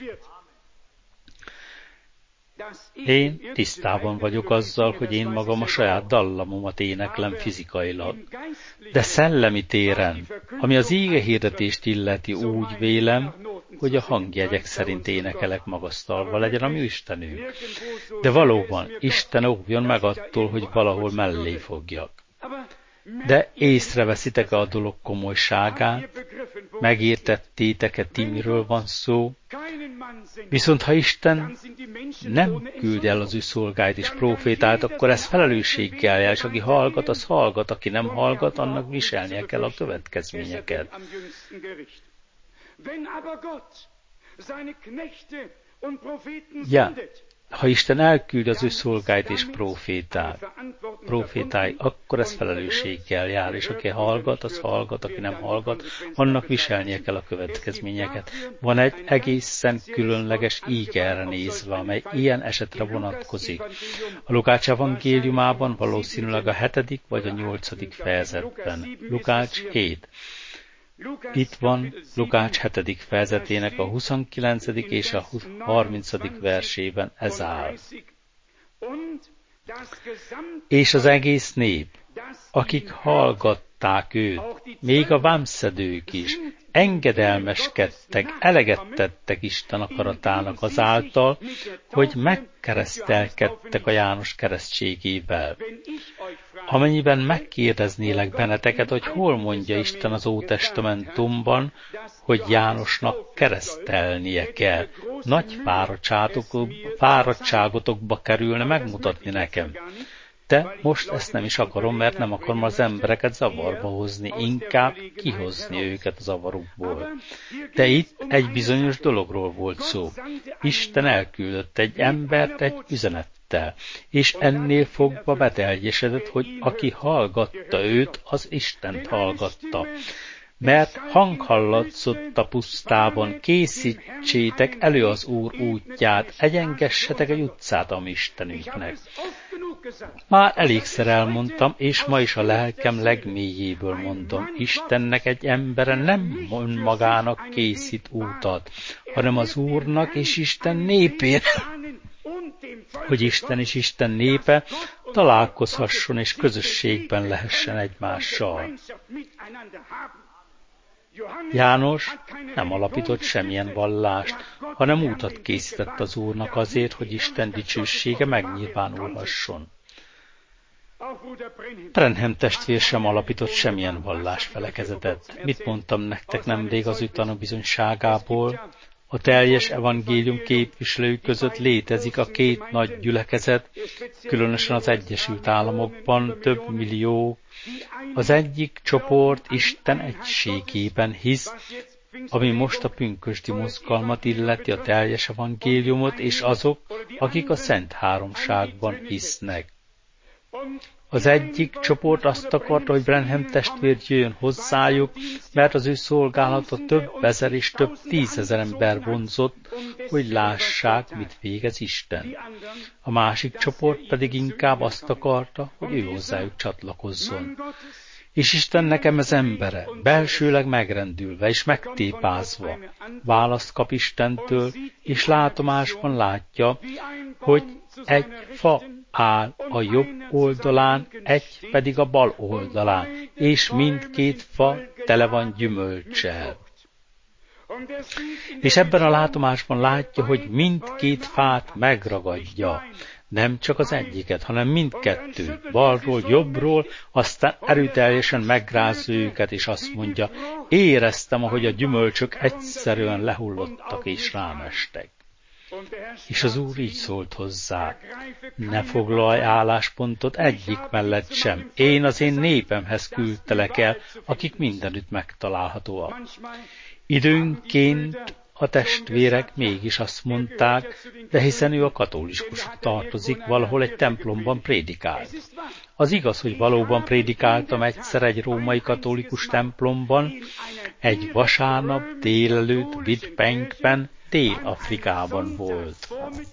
Én tisztában vagyok azzal, hogy én magam a saját dallamomat éneklem fizikailag, de szellemi téren, ami az ígehirdetést illeti, úgy vélem, hogy a hangjegyek szerint énekelek magasztalva, legyen a mi Istenünk. De valóban, Isten óvjon meg attól, hogy valahol mellé fogjak. De észreveszitek-e a dolog komolyságát? Megértettétek-e ti, miről van szó? Viszont ha Isten nem küld el az ő szolgáit és prófétát, akkor ez felelősséggel jár, és aki hallgat, az hallgat, aki nem hallgat, annak viselnie kell a következményeket. Ha Isten elküld az ő szolgáit és prófétái, akkor ez felelősséggel jár, és aki hallgat, az hallgat, aki nem hallgat, annak viselnie kell a következményeket. Van egy egészen különleges íge erre nézve, amely ilyen esetre vonatkozik. A Lukács evangéliumában valószínűleg a 7. vagy a 8. fejezetben. Lukács 7. Itt van Lukács 7. fejezetének a 29. és a 30. versében ez áll. És az egész nép, akik hallgatták őt, még a vámszedők is, engedelmeskedtek, eleget tettek Isten akaratának azáltal, hogy megkeresztelkedtek a János keresztségével. Amennyiben megkérdeznélek benneteket, hogy hol mondja Isten az Ótestamentumban, hogy Jánosnak keresztelnie kell, nagy fáradtságotokba kerülne megmutatni nekem. De most ezt nem is akarom, mert nem akarom az embereket zavarba hozni, inkább kihozni őket a zavarukból. De itt egy bizonyos dologról volt szó. Isten elküldött egy embert egy üzenettel, és ennél fogva beteljesedett, hogy aki hallgatta őt, az Istent hallgatta. Mert hang hallatszott a pusztában, készítsétek elő az Úr útját, egyengessetek egy utcát a mi Istenünknek. Már elégszer elmondtam, és ma is a lelkem legmélyéből mondom, Istennek egy embere nem önmagának készít útat, hanem az Úrnak és Isten népére, hogy Isten és Isten népe találkozhasson és közösségben lehessen egymással. János nem alapított semmilyen vallást, hanem útat készített az Úrnak azért, hogy Isten dicsősége megnyilvánulhasson. Branham testvér sem alapított semmilyen vallásfelekezetet. Mit mondtam nektek nemrég az ő tanúbizonyságából? A teljes evangélium képviselői között létezik a két nagy gyülekezet, különösen az Egyesült Államokban több millió. Az egyik csoport Isten egységében hisz, ami most a pünkösdi mozgalmat illeti, a teljes evangéliumot, és azok, akik a Szent Háromságban hisznek. Az egyik csoport azt akarta, hogy Branham testvér jöjjön hozzájuk, mert az ő szolgálata több ezer és több tízezer ember vonzott, hogy lássák, mit végez Isten. A másik csoport pedig inkább azt akarta, hogy ő hozzájuk csatlakozzon. És Isten nekem az embere, belsőleg megrendülve és megtépázva, választ kap Istentől, és látomásban látja, hogy egy fa áll a jobb oldalán, egy pedig a bal oldalán, és mindkét fa tele van gyümölccsel. És ebben a látomásban látja, hogy mindkét fát megragadja. Nem csak az egyiket, hanem mindkettőt, balról, jobbról, aztán erőteljesen megrázza őket, és azt mondja, éreztem, ahogy a gyümölcsök egyszerűen lehullottak és rámestek. És az Úr így szólt hozzá, ne foglalj álláspontot egyik mellett sem, én az én népemhez küldtelek el, akik mindenütt megtalálhatóak. Időnként a testvérek mégis azt mondták, de hiszen ő a katolikusok tartozik, valahol egy templomban prédikált. Az igaz, hogy valóban prédikáltam egyszer egy római katolikus templomban, egy vasárnap délelőtt Witbankben, Dél-Afrikában volt.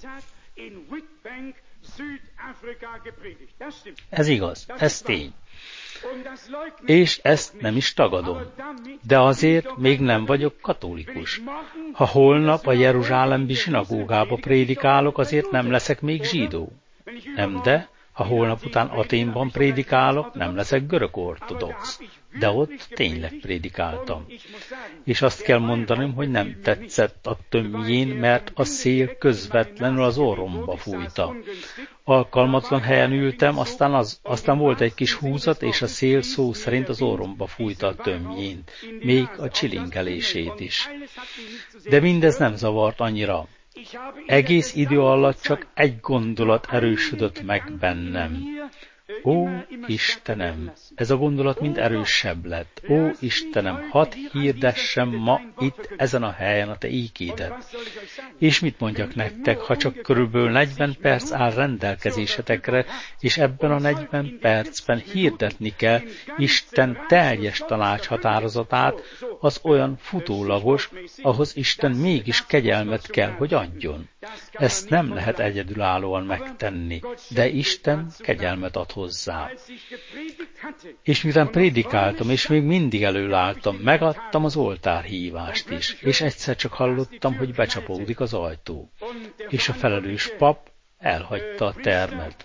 Ez igaz, ez tény. És ezt nem is tagadom. De azért még nem vagyok katolikus. Ha holnap a jeruzsálemi zsinagógába prédikálok, azért nem leszek még zsidó. Nem, de ha holnap után Athénban prédikálok, nem leszek görög ortodox. De ott tényleg prédikáltam. És azt kell mondanom, hogy nem tetszett a tömjén, mert a szél közvetlenül az orromba fújta. Alkalmatlan helyen ültem, aztán volt egy kis húzat, és a szél szó szerint az orromba fújta a tömjént, még a csilingelését is. De mindez nem zavart annyira. Egész idő alatt csak egy gondolat erősödött meg bennem. Ó, Istenem, ez a gondolat mind erősebb lett. Ó, Istenem, hadd hirdessem ma itt ezen a helyen a te ígédet. És mit mondjak nektek, ha csak körülbelül 40 perc áll rendelkezésetekre, és ebben a 40 percben hirdetni kell Isten teljes tanácshatározatát, az olyan futólagos, ahhoz Isten mégis kegyelmet kell, hogy adjon. Ezt nem lehet egyedülállóan megtenni, de Isten kegyelmet ad hozzá. És miután prédikáltam, és még mindig előálltam, megadtam az oltárhívást is, és egyszer csak hallottam, hogy becsapódik az ajtó. És a felelős pap elhagyta a termet.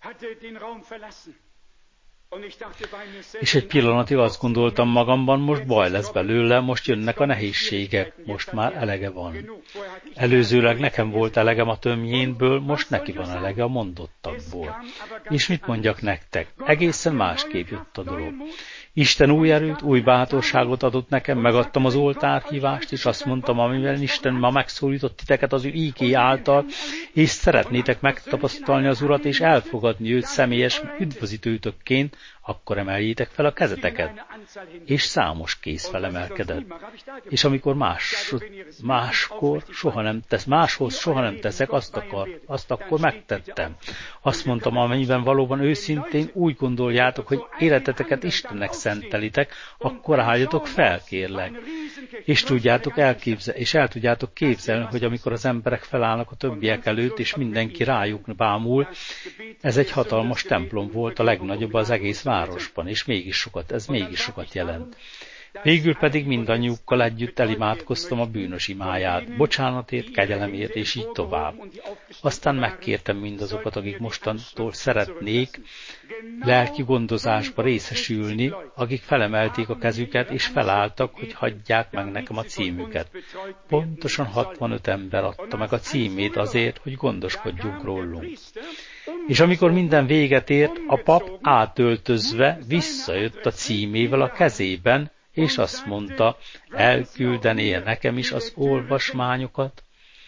És egy pillanatig azt gondoltam magamban, most baj lesz belőle, most jönnek a nehézségek, most már elege van. Előzőleg nekem volt elegem a tömjénből, most neki van elege a mondottakból. És mit mondjak nektek? Egészen másképp jött a dolog. Isten új erőt, új bátorságot adott nekem, megadtam az oltárhívást, és azt mondtam, amivel Isten ma megszólított titeket az ő ígé által, és szeretnétek megtapasztalni az Urat, és elfogadni őt személyes üdvözítőtökként, akkor emeljétek fel a kezeteket. És számos kéz felemelkedett. És amikor máshoz soha nem teszek, azt akkor megtettem. Azt mondtam, amennyiben valóban őszintén úgy gondoljátok, hogy életeteket Istennek szentelitek, akkor álljatok fel, kérlek. És el tudjátok képzelni, hogy amikor az emberek felállnak a többiek előtt, és mindenki rájuk bámul, ez egy hatalmas templom volt, a legnagyobb az egész városban, és ez mégis sokat jelent. Végül pedig mindannyiukkal együtt elimádkoztam a bűnös imáját, bocsánatért, kegyelemért, és így tovább. Aztán megkértem mindazokat, akik mostantól szeretnék lelki gondozásba részesülni, akik felemelték a kezüket, és felálltak, hogy hagyják meg nekem a címüket. Pontosan 65 ember adta meg a címét azért, hogy gondoskodjunk rólunk. És amikor minden véget ért, a pap átöltözve visszajött a címével a kezében, és azt mondta, elküldené nekem is az olvasmányokat?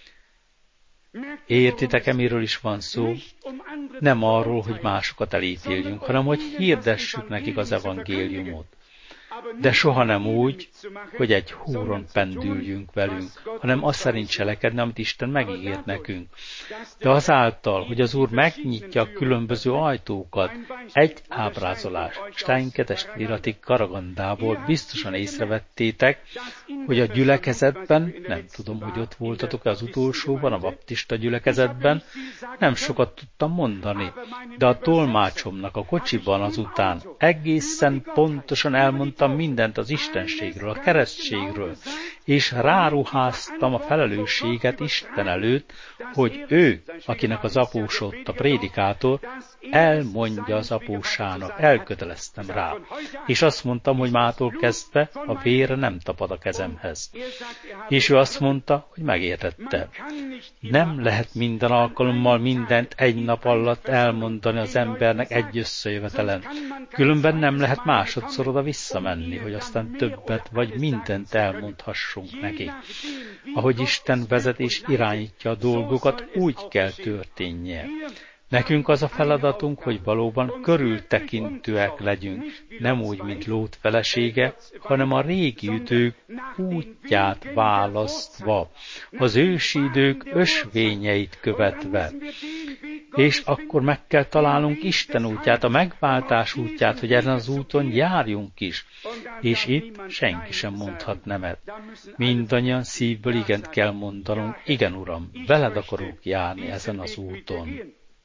Értitek-e, miről is van szó? Nem arról, hogy másokat elítéljünk, hanem hogy hirdessük nekik az evangéliumot. De soha nem úgy, hogy egy húron pendüljünk velünk, hanem azt szerint cselekedni, amit Isten megígért nekünk. De azáltal, hogy az Úr megnyitja a különböző ajtókat, egy ábrázolás, Stein testvérati Karagandából biztosan észrevettétek, hogy a gyülekezetben, nem tudom, hogy ott voltatok-e az utolsóban, a baptista gyülekezetben, nem sokat tudtam mondani, de a tolmácsomnak a kocsiban azután egészen pontosan elmondtam mindent az istenségről, a keresztségről, és ráruháztam a felelősséget Isten előtt, hogy ő, akinek az apósa ott a prédikátor, elmondja az apósának, elköteleztem rá. És azt mondtam, hogy mától kezdve a vére nem tapad a kezemhez. És ő azt mondta, hogy megértette. Nem lehet minden alkalommal mindent egy nap alatt elmondani az embernek egy összejövetelen. Különben nem lehet másodszor oda visszamenni, hogy aztán többet vagy mindent elmondhassunk neki. Ahogy Isten vezet és irányítja a dolgokat, úgy kell történnie. Nekünk az a feladatunk, hogy valóban körültekintőek legyünk, nem úgy, mint Lót felesége, hanem a régi idők útját választva, az ősi idők ösvényeit követve. És akkor meg kell találnunk Isten útját, a megváltás útját, hogy ezen az úton járjunk is. És itt senki sem mondhat nemet. Mindannyian szívből igent kell mondanunk, igen, Uram, veled akarok járni ezen az úton.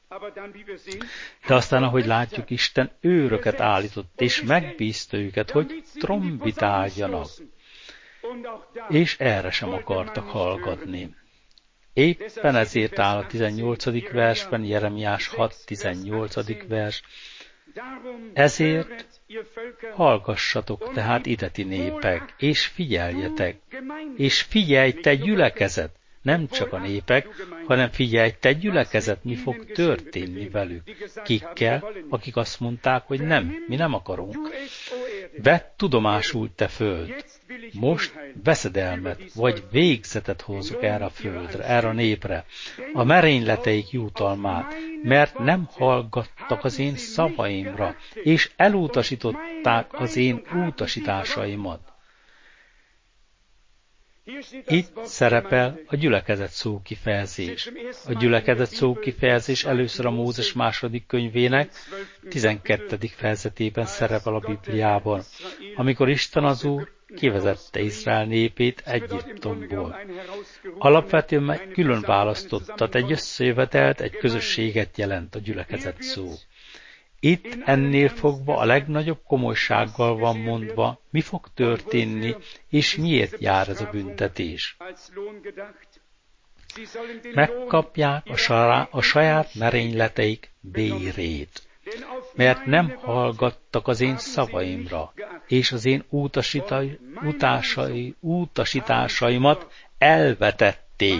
De aztán, ahogy látjuk, Isten őröket állított, és megbízta őket, hogy trombitáljanak. És erre sem akartak hallgatni. Éppen ezért áll a 18. versben, Jeremiás 6.18. vers. Ezért hallgassatok tehát ide, ti népek, és figyeljetek, és figyelj, te gyülekezet, nem csak a népek, hanem figyelj, te gyülekezet, mi fog történni velük. Kikkel, akik azt mondták, hogy nem, mi nem akarunk. Vedd tudomásul, te föld. Most veszedelmet, vagy végzetet hozzuk erre a földre, erre a népre, a merényleteik jutalmát, mert nem hallgattak az én szavaimra, és elutasították az én utasításaimat. Itt szerepel a gyülekezet szókifejezés. A gyülekezet szókifejezés először a Mózes második könyvének 12. fejezetében szerepel a Bibliában, amikor Isten az Úr kivezette Izrael népét Egyiptomból. Alapvetően meg külön választottat, egy összejövetelt, egy közösséget jelent a gyülekezet szó. Itt ennél fogva a legnagyobb komolysággal van mondva, mi fog történni, és miért jár ez a büntetés. Megkapják a saját merényleteik bérét, mert nem hallgattak az én szavaimra, és az én utasításaimat elvetették.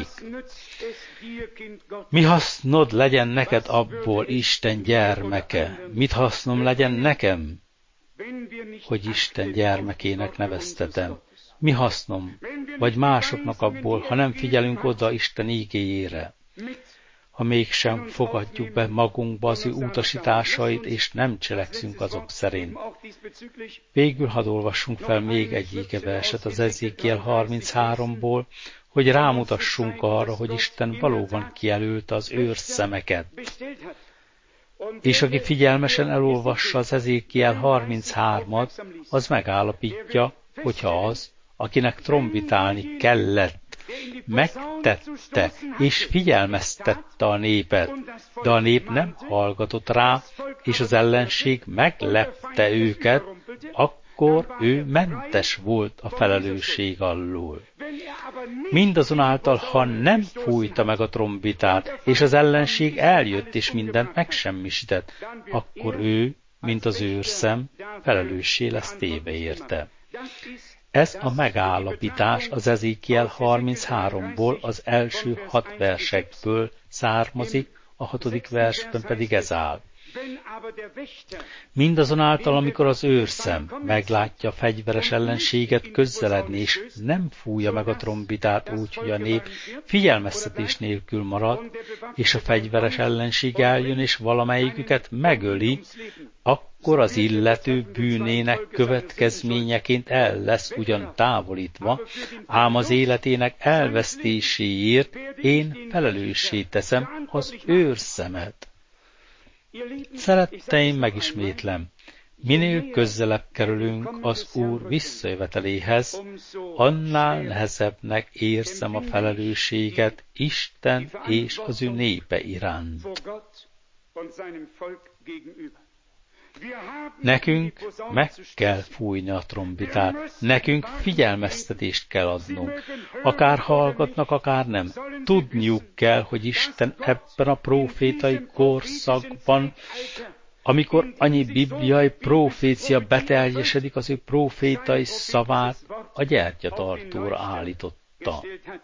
Mi hasznod legyen neked abból, Isten gyermeke? Mit hasznom legyen nekem, hogy Isten gyermekének neveztetem? Mi hasznom, vagy másoknak abból, ha nem figyelünk oda Isten ígéjére? Ha mégsem fogadjuk be magunkba az ő utasításait, és nem cselekszünk azok szerint. Végül hadd olvassunk fel még egy égeverset az Ezékiel 33-ból, hogy rámutassunk arra, hogy Isten valóban kijelölte az őrszemeket. És aki figyelmesen elolvassa az Ezékiel 33-at, az megállapítja, hogyha az, akinek trombitálni kellett, megtette és figyelmeztette a népet, de a nép nem hallgatott rá, és az ellenség meglepte őket, akkor ő mentes volt a felelősség alól. Mindazonáltal, ha nem fújta meg a trombitát, és az ellenség eljött és mindent megsemmisített, akkor ő, mint az őrszem, felelőssé lesz téve érte. Ez a megállapítás az Ezékiel 33-ból, az első 6 versekből származik, a 6. versben pedig ez áll. Mindazonáltal, amikor az őrszem meglátja a fegyveres ellenséget közeledni, és nem fújja meg a trombitát úgy, hogy a nép figyelmeztetés nélkül marad, és a fegyveres ellenség eljön, és valamelyiküket megöli, akkor az illető bűnének következményeként el lesz ugyan távolítva, ám az életének elvesztéséért én felelőssé teszem az őrszemet. Szeretteim, megismétlem, minél közelebb kerülünk az Úr visszajöveteléhez, annál nehezebbnek érzem a felelősséget Isten és az ő népe iránt. Nekünk meg kell fújni a trombitát, nekünk figyelmeztetést kell adnunk. Akár hallgatnak, akár nem. Tudniuk kell, hogy Isten ebben a prófétai korszakban, amikor annyi bibliai prófécia beteljesedik, az ő prófétai szavát a gyertyatartóra állította.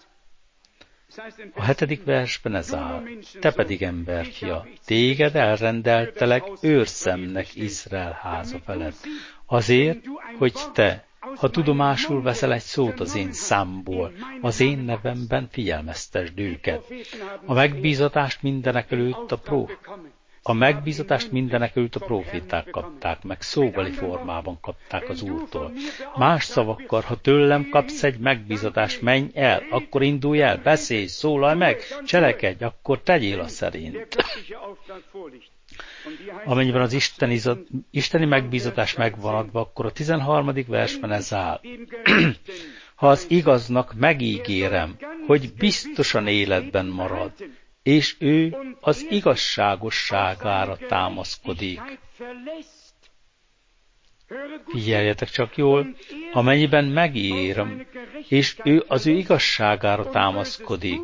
A 7. versben ez áll. Te pedig, emberfia, téged elrendeltelek őrszemnek Izrael háza felett. Azért, hogy te, ha tudomásul veszel egy szót az én számból, az én nevemben figyelmeztesd őket. A megbízatást mindenekelőtt a próféták kapták meg, szóbeli formában kapták az Úrtól. Más szavakkal, ha tőlem kapsz egy megbízatást, menj el, akkor indulj el, beszélj, szólalj meg, cselekedj, akkor tegyél a szerint. Amennyiben az isteni megbízatás megvan adva, akkor a 13. versben ez áll. Ha az igaznak megígérem, hogy biztosan életben marad, és ő az igazságosságára támaszkodik. Figyeljetek csak jól, amennyiben megígérem, és ő az ő igazságára támaszkodik,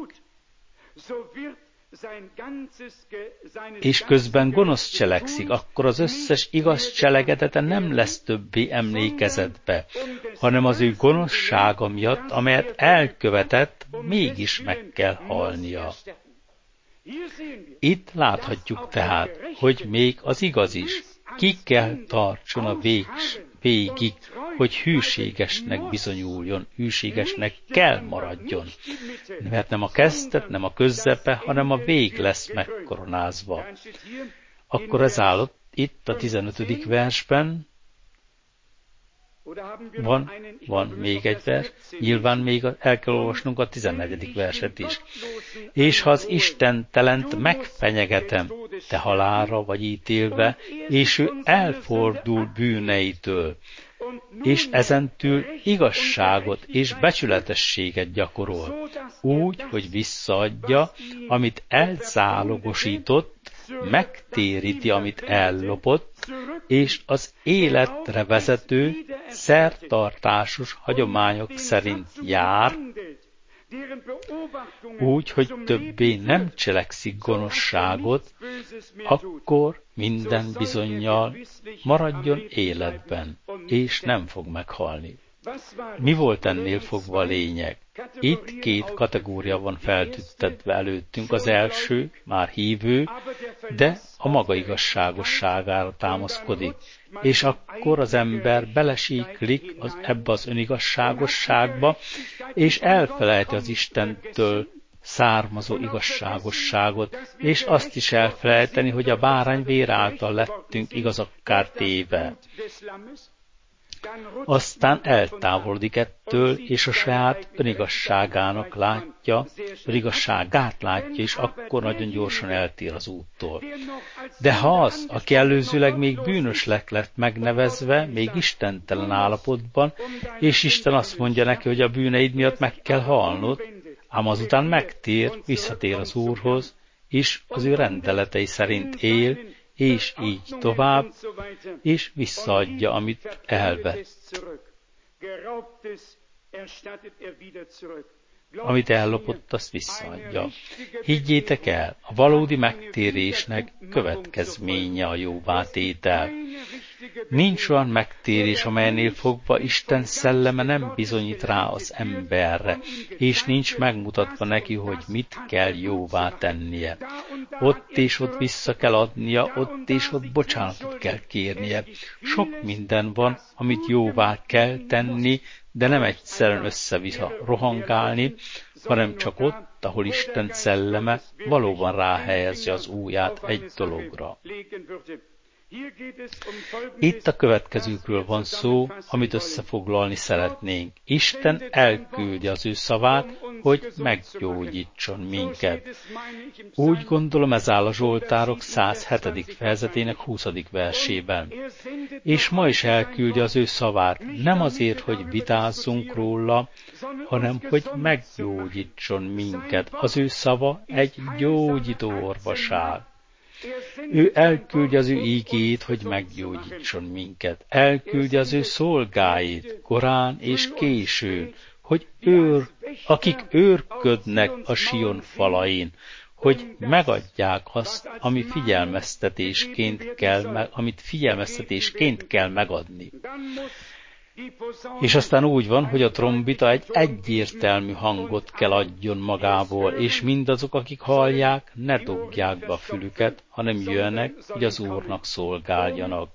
és közben gonosz cselekszik, akkor az összes igaz cselekedete nem lesz többé emlékezetbe, hanem az ő gonoszsága miatt, amelyet elkövetett, mégis meg kell halnia. Itt tehát, hogy még az igaz is ki kell tartson a végig, hogy hűségesnek bizonyuljon, hűségesnek kell maradjon. Mert nem a kezdet, nem a közepe, hanem a vég lesz megkoronázva. Akkor ez áll itt a 15. versben, van még egy vers, nyilván még el kell olvasnunk a 14. verset is. És ha az istentelent megfenyegetem, te halálra vagy ítélve, és ő elfordul bűneitől, és ezentúl igazságot és becsületességet gyakorol, úgy, hogy visszaadja, amit elzálogosított, megtéríti, amit ellopott, és az életre vezető, szertartásos hagyományok szerint jár, úgy, hogy többé nem cselekszik gonoszságot, akkor minden bizonnyal maradjon életben, és nem fog meghalni. Mi volt ennél fogva a lényeg? Itt 2 kategória van feltüntetve előttünk. Az első, már hívő, de a maga igazságosságára támaszkodik. És akkor az ember belesíklik ebbe az önigazságosságba, és elfelejti az Istentől származó igazságosságot, és azt is elfelejteni, hogy a bárány vér által lettünk igazakká téve. Aztán eltávolodik ettől, és a saját önigazságát látja, és akkor nagyon gyorsan eltér az úttól. De ha az, aki előzőleg még bűnösnek lett megnevezve, még istentelen állapotban, és Isten azt mondja neki, hogy a bűneid miatt meg kell halnod, ám azután megtér, visszatér az Úrhoz, és az ő rendeletei szerint él, és így tovább, és visszaadja, amit elvett. amit ellopott, azt visszaadja. Higgyétek el, a valódi megtérésnek következménye a jóvátétel. Nincs olyan megtérés, amelynél fogva Isten szelleme nem bizonyít rá az emberre, és nincs megmutatva neki, hogy mit kell jóvá tennie. Ott és ott vissza kell adnia, ott és ott bocsánatot kell kérnie. Sok minden van, amit jóvá kell tenni, de nem egyszerűen össze-vissza rohangálni, hanem csak ott, ahol Isten szelleme valóban ráhelyezi az ujját egy dologra. Itt a következőkről van szó, amit összefoglalni szeretnénk. Isten elküldi az ő szavát, hogy meggyógyítson minket. Úgy gondolom, ez áll a Zsoltárok 107. fejezetének 20. versében. És ma is elküldi az ő szavát, nem azért, hogy vitázzunk róla, hanem hogy meggyógyítson minket. Az ő szava egy gyógyító orvosság. Ő elküldi az ő ígéjét, hogy meggyógyítson minket. Elküldi az ő szolgáit, korán és későn, hogy akik őrködnek a Sion falain, hogy megadják azt, amit figyelmeztetésként kell megadni. És aztán úgy van, hogy a trombita egy egyértelmű hangot kell adjon magából, és mindazok, akik hallják, ne dugják be a fülüket, hanem jöjjenek, hogy az Úrnak szolgáljanak.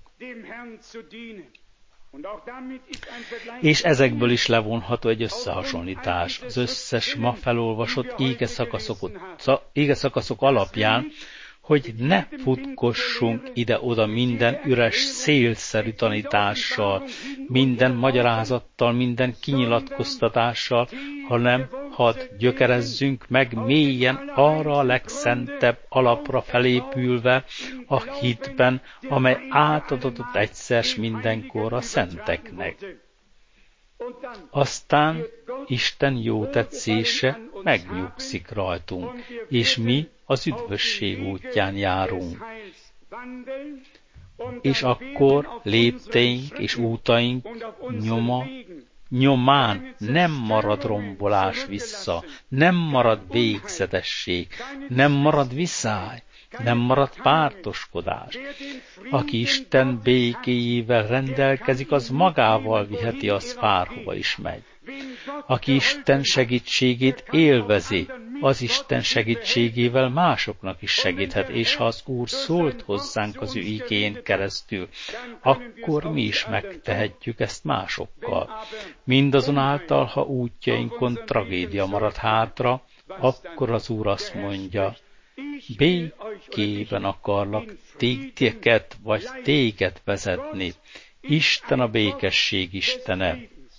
És ezekből is levonható egy összehasonlítás. Az összes ma felolvasott ége-szakaszok alapján, hogy ne futkossunk ide-oda minden üres szélszerű tanítással, minden magyarázattal, minden kinyilatkoztatással, hanem hadd gyökerezzünk meg mélyen arra a legszentebb alapra felépülve a hitben, amely átadott egyszer mindenkor a szenteknek. Aztán Isten jó tetszése megnyugszik rajtunk, és mi az üdvösség útján járunk. És akkor lépteink és útaink nyomán nem marad rombolás vissza, nem marad végzetesség, nem marad viszály, nem marad pártoskodás. Aki Isten békéjével rendelkezik, az magával viheti, az bárhova is megy. Aki Isten segítségét élvezi, az Isten segítségével másoknak is segíthet, és ha az Úr szólt hozzánk az ő igén keresztül, akkor mi is megtehetjük ezt másokkal. Mindazonáltal, ha útjainkon tragédia marad hátra, akkor az Úr azt mondja, békében akarlak téged vezetni. Isten a békesség Istene.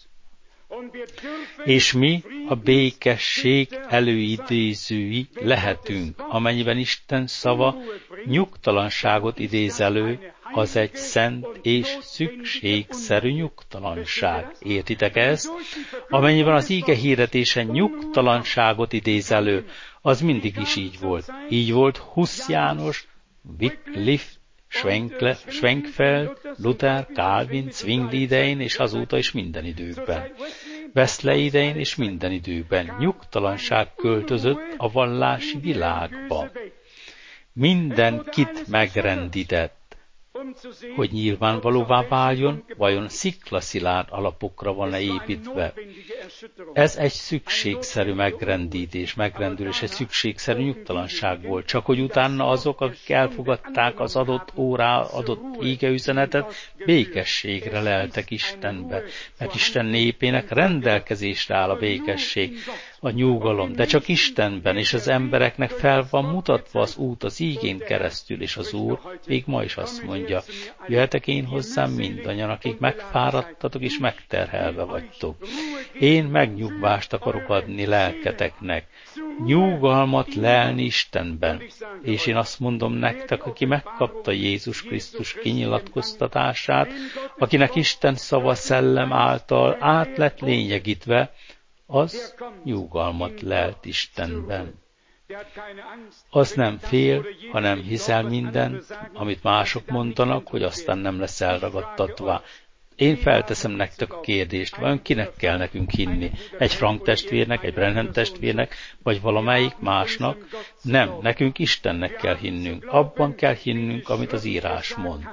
És mi a békesség előidézői lehetünk, amennyiben Isten szava nyugtalanságot idéz elő, az egy szent és szükségszerű nyugtalanság. Értitek ezt? Amennyiben az íge hirdetése nyugtalanságot idéz elő, az mindig is így volt. Így volt Husz János, Wycliffe, Schwenkfeld, Luther, Calvin, Zwingli idején, és azóta is minden időkben. Wesley idején és minden időkben nyugtalanság költözött a vallási világba. Mindenkit megrendített, hogy nyilvánvalóvá váljon, vajon sziklaszilárd alapokra van-e építve. Ez egy szükségszerű megrendülés, egy szükségszerű nyugtalanság volt, csak hogy utána azok, akik elfogadták az adott égeüzenetet, békességre leltek Istenbe, mert Isten népének rendelkezésre áll a békesség, a nyugalom, de csak Istenben, és az embereknek fel van mutatva az út az ígén keresztül, és az Úr még ma is azt mondja, jöhetek én hozzám mindannyian, akik megfáradtatok és megterhelve vagytok. Én megnyugvást akarok adni lelketeknek, nyugalmat lelni Istenben, és én azt mondom nektek, aki megkapta Jézus Krisztus kinyilatkoztatását, akinek Isten szava szellem által át lett lényegítve, az nyugalmat lelt Istenben. Az nem fél, hanem hiszel mindent, amit mások mondanak, hogy aztán nem lesz elragadtatva. Én felteszem nektek a kérdést, vajon kinek kell nekünk hinni? Egy Frank testvérnek, egy Branham testvérnek, vagy valamelyik másnak? Nem, nekünk Istennek kell hinnünk. Abban kell hinnünk, amit az írás mond.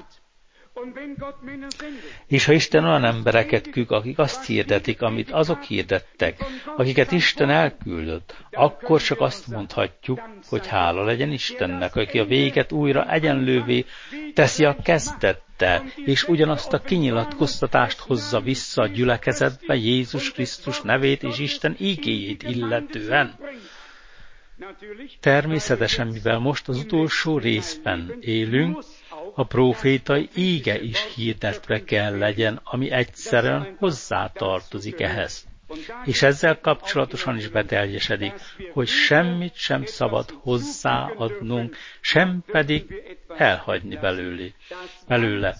És ha Isten olyan embereket küld, akik azt hirdetik, amit azok hirdettek, akiket Isten elküldött, akkor csak azt mondhatjuk, hogy hála legyen Istennek, aki a véget újra egyenlővé teszi a kezdettel, és ugyanazt a kinyilatkoztatást hozza vissza a gyülekezetbe Jézus Krisztus nevét és Isten ígéjét illetően. Természetesen, mivel most az utolsó részben élünk, a prófétai íge is hirdetve kell legyen, ami egyszerűen hozzátartozik ehhez. És ezzel kapcsolatosan is beteljesedik, hogy semmit sem szabad hozzáadnunk, sem pedig elhagyni belőle.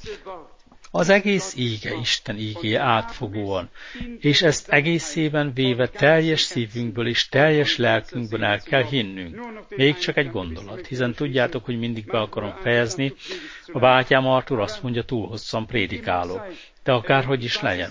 Az egész íge Isten ígéje átfogóan, és ezt egészében véve teljes szívünkből és teljes lelkünkből el kell hinnünk. Még csak egy gondolat, hiszen tudjátok, hogy mindig be akarom fejezni. A bátyám Artur azt mondja, túl hosszan prédikálok. De akárhogy is legyen.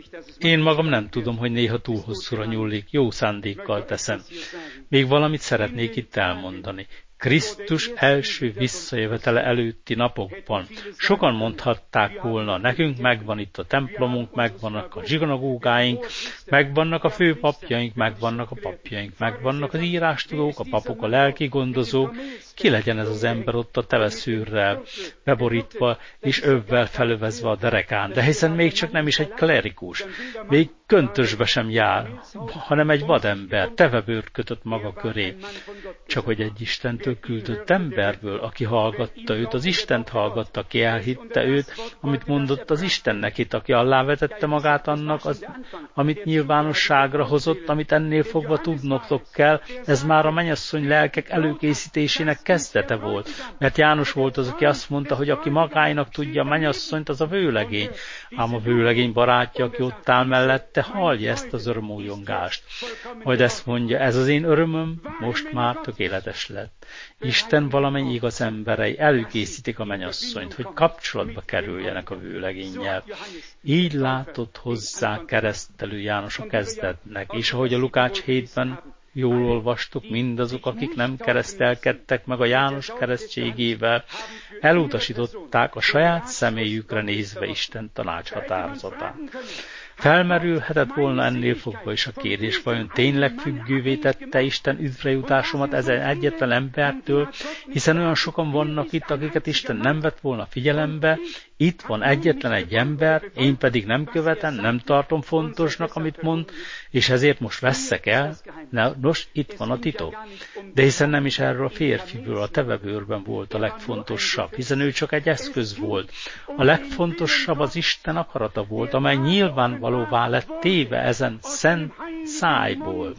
Én magam nem tudom, hogy néha túl hosszúra nyúlik, jó szándékkal teszem. Még valamit szeretnék itt elmondani. Krisztus első visszajövetele előtti napokban. Sokan mondhatták volna, nekünk megvan itt a templomunk, megvannak a zsinagógáink, megvannak a főpapjaink, megvannak a papjaink, megvannak az írástudók, a papok, a lelki gondozók. Ki legyen ez az ember ott a teveszűrrel, beborítva és övvel felövezve a derekán, de hiszen még csak nem is egy klerikus, még köntösbe sem jár, hanem egy vadember, tevebőrt kötött maga köré. Csak hogy egy Istentől küldött emberből, aki hallgatta őt, az Istent hallgatta, aki elhitte őt, amit mondott az Istennek itt, aki alávetette magát annak, amit nyilvánosságra hozott, amit ennél fogva tudnotok kell, ez már a mennyasszony lelkek előkészítésének kezdete volt. Mert János volt az, aki azt mondta, hogy aki magáinak tudja a mennyasszonyt, az a vőlegény. Ám a vőlegény barátja, aki ott áll mellette, hallja ezt az örömújongást. Majd ezt mondja, ez az én örömöm most már tökéletes lett. Isten valamennyi igaz emberei előkészítik a mennyasszonyt, hogy kapcsolatba kerüljenek a vőlegénnyel. Így látott hozzá keresztelő János a kezdetnek, és ahogy a Lukács 7-ben jól olvastuk, mindazok, akik nem keresztelkedtek meg a János keresztségével, elutasították a saját személyükre nézve Isten tanácshatározatát. Felmerülhetett volna ennél fogva is a kérdés, vajon tényleg függővé tette Isten üdvrejutásomat ezen egyetlen embertől, hiszen olyan sokan vannak itt, akiket Isten nem vett volna figyelembe, itt van egyetlen egy ember, én pedig nem követem, nem tartom fontosnak, amit mond, és ezért most vesszek el. Nos, itt van a titok. De hiszen nem is erről a férfiből, a tevebőrben volt a legfontosabb, hiszen ő csak egy eszköz volt. A legfontosabb az Isten akarata volt, amely nyilvánvalóvá lett téve ezen szent szájból.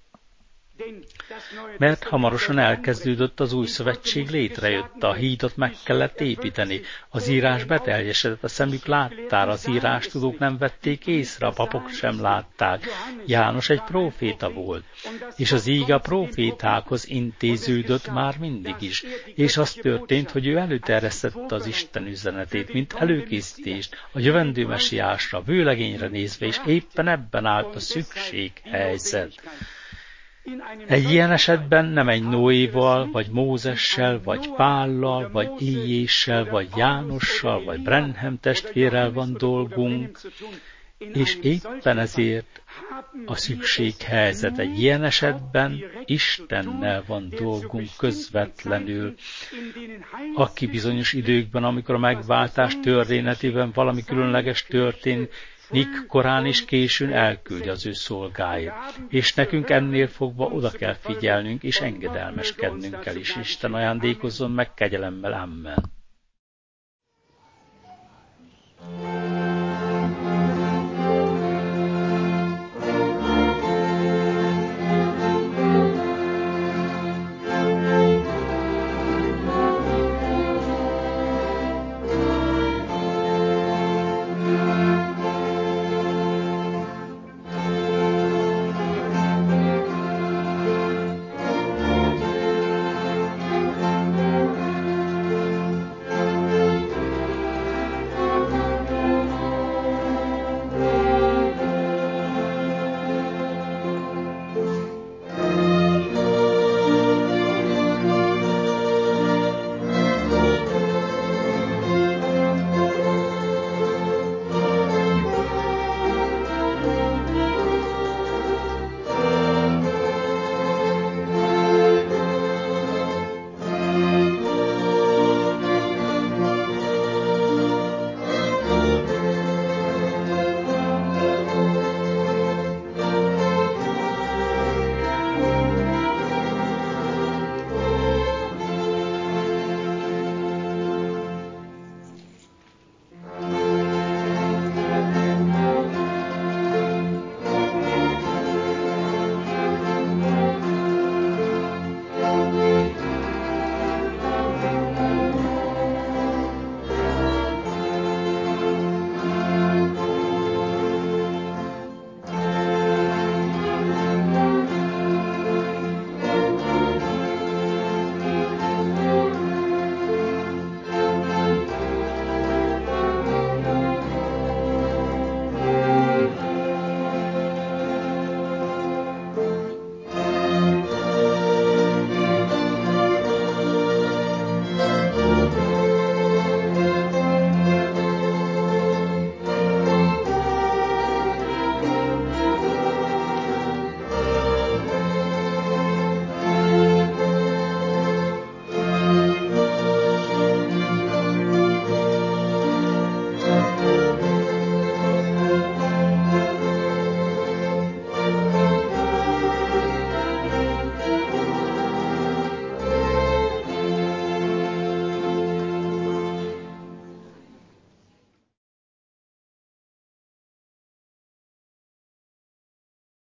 Mert hamarosan elkezdődött az új szövetség, létrejött, a hídot meg kellett építeni, az írás beteljesedett, a szemük láttára, az írástudók nem vették észre, a papok sem látták. János egy próféta volt, és az íge a prófétákhoz intéződött már mindig is, és az történt, hogy ő előterjesztette az Isten üzenetét, mint előkészítést a jövendő mesiásra, a vőlegényre nézve, és éppen ebben állt a szükséghelyzet. Egy ilyen esetben nem egy Noéval, vagy Mózessel, vagy Pállal, vagy Éjéssel, vagy Jánossal, vagy Branham testvérrel van dolgunk, és éppen ezért a szükséghelyzet egy ilyen esetben Istennel van dolgunk közvetlenül, aki bizonyos időkben, amikor a megváltás történetében valami különleges történik, korán és későn elküldi az ő szolgáit, és nekünk ennél fogva oda kell figyelnünk, és engedelmeskednünk kell is. Isten ajándékozzon meg kegyelemmel, amen.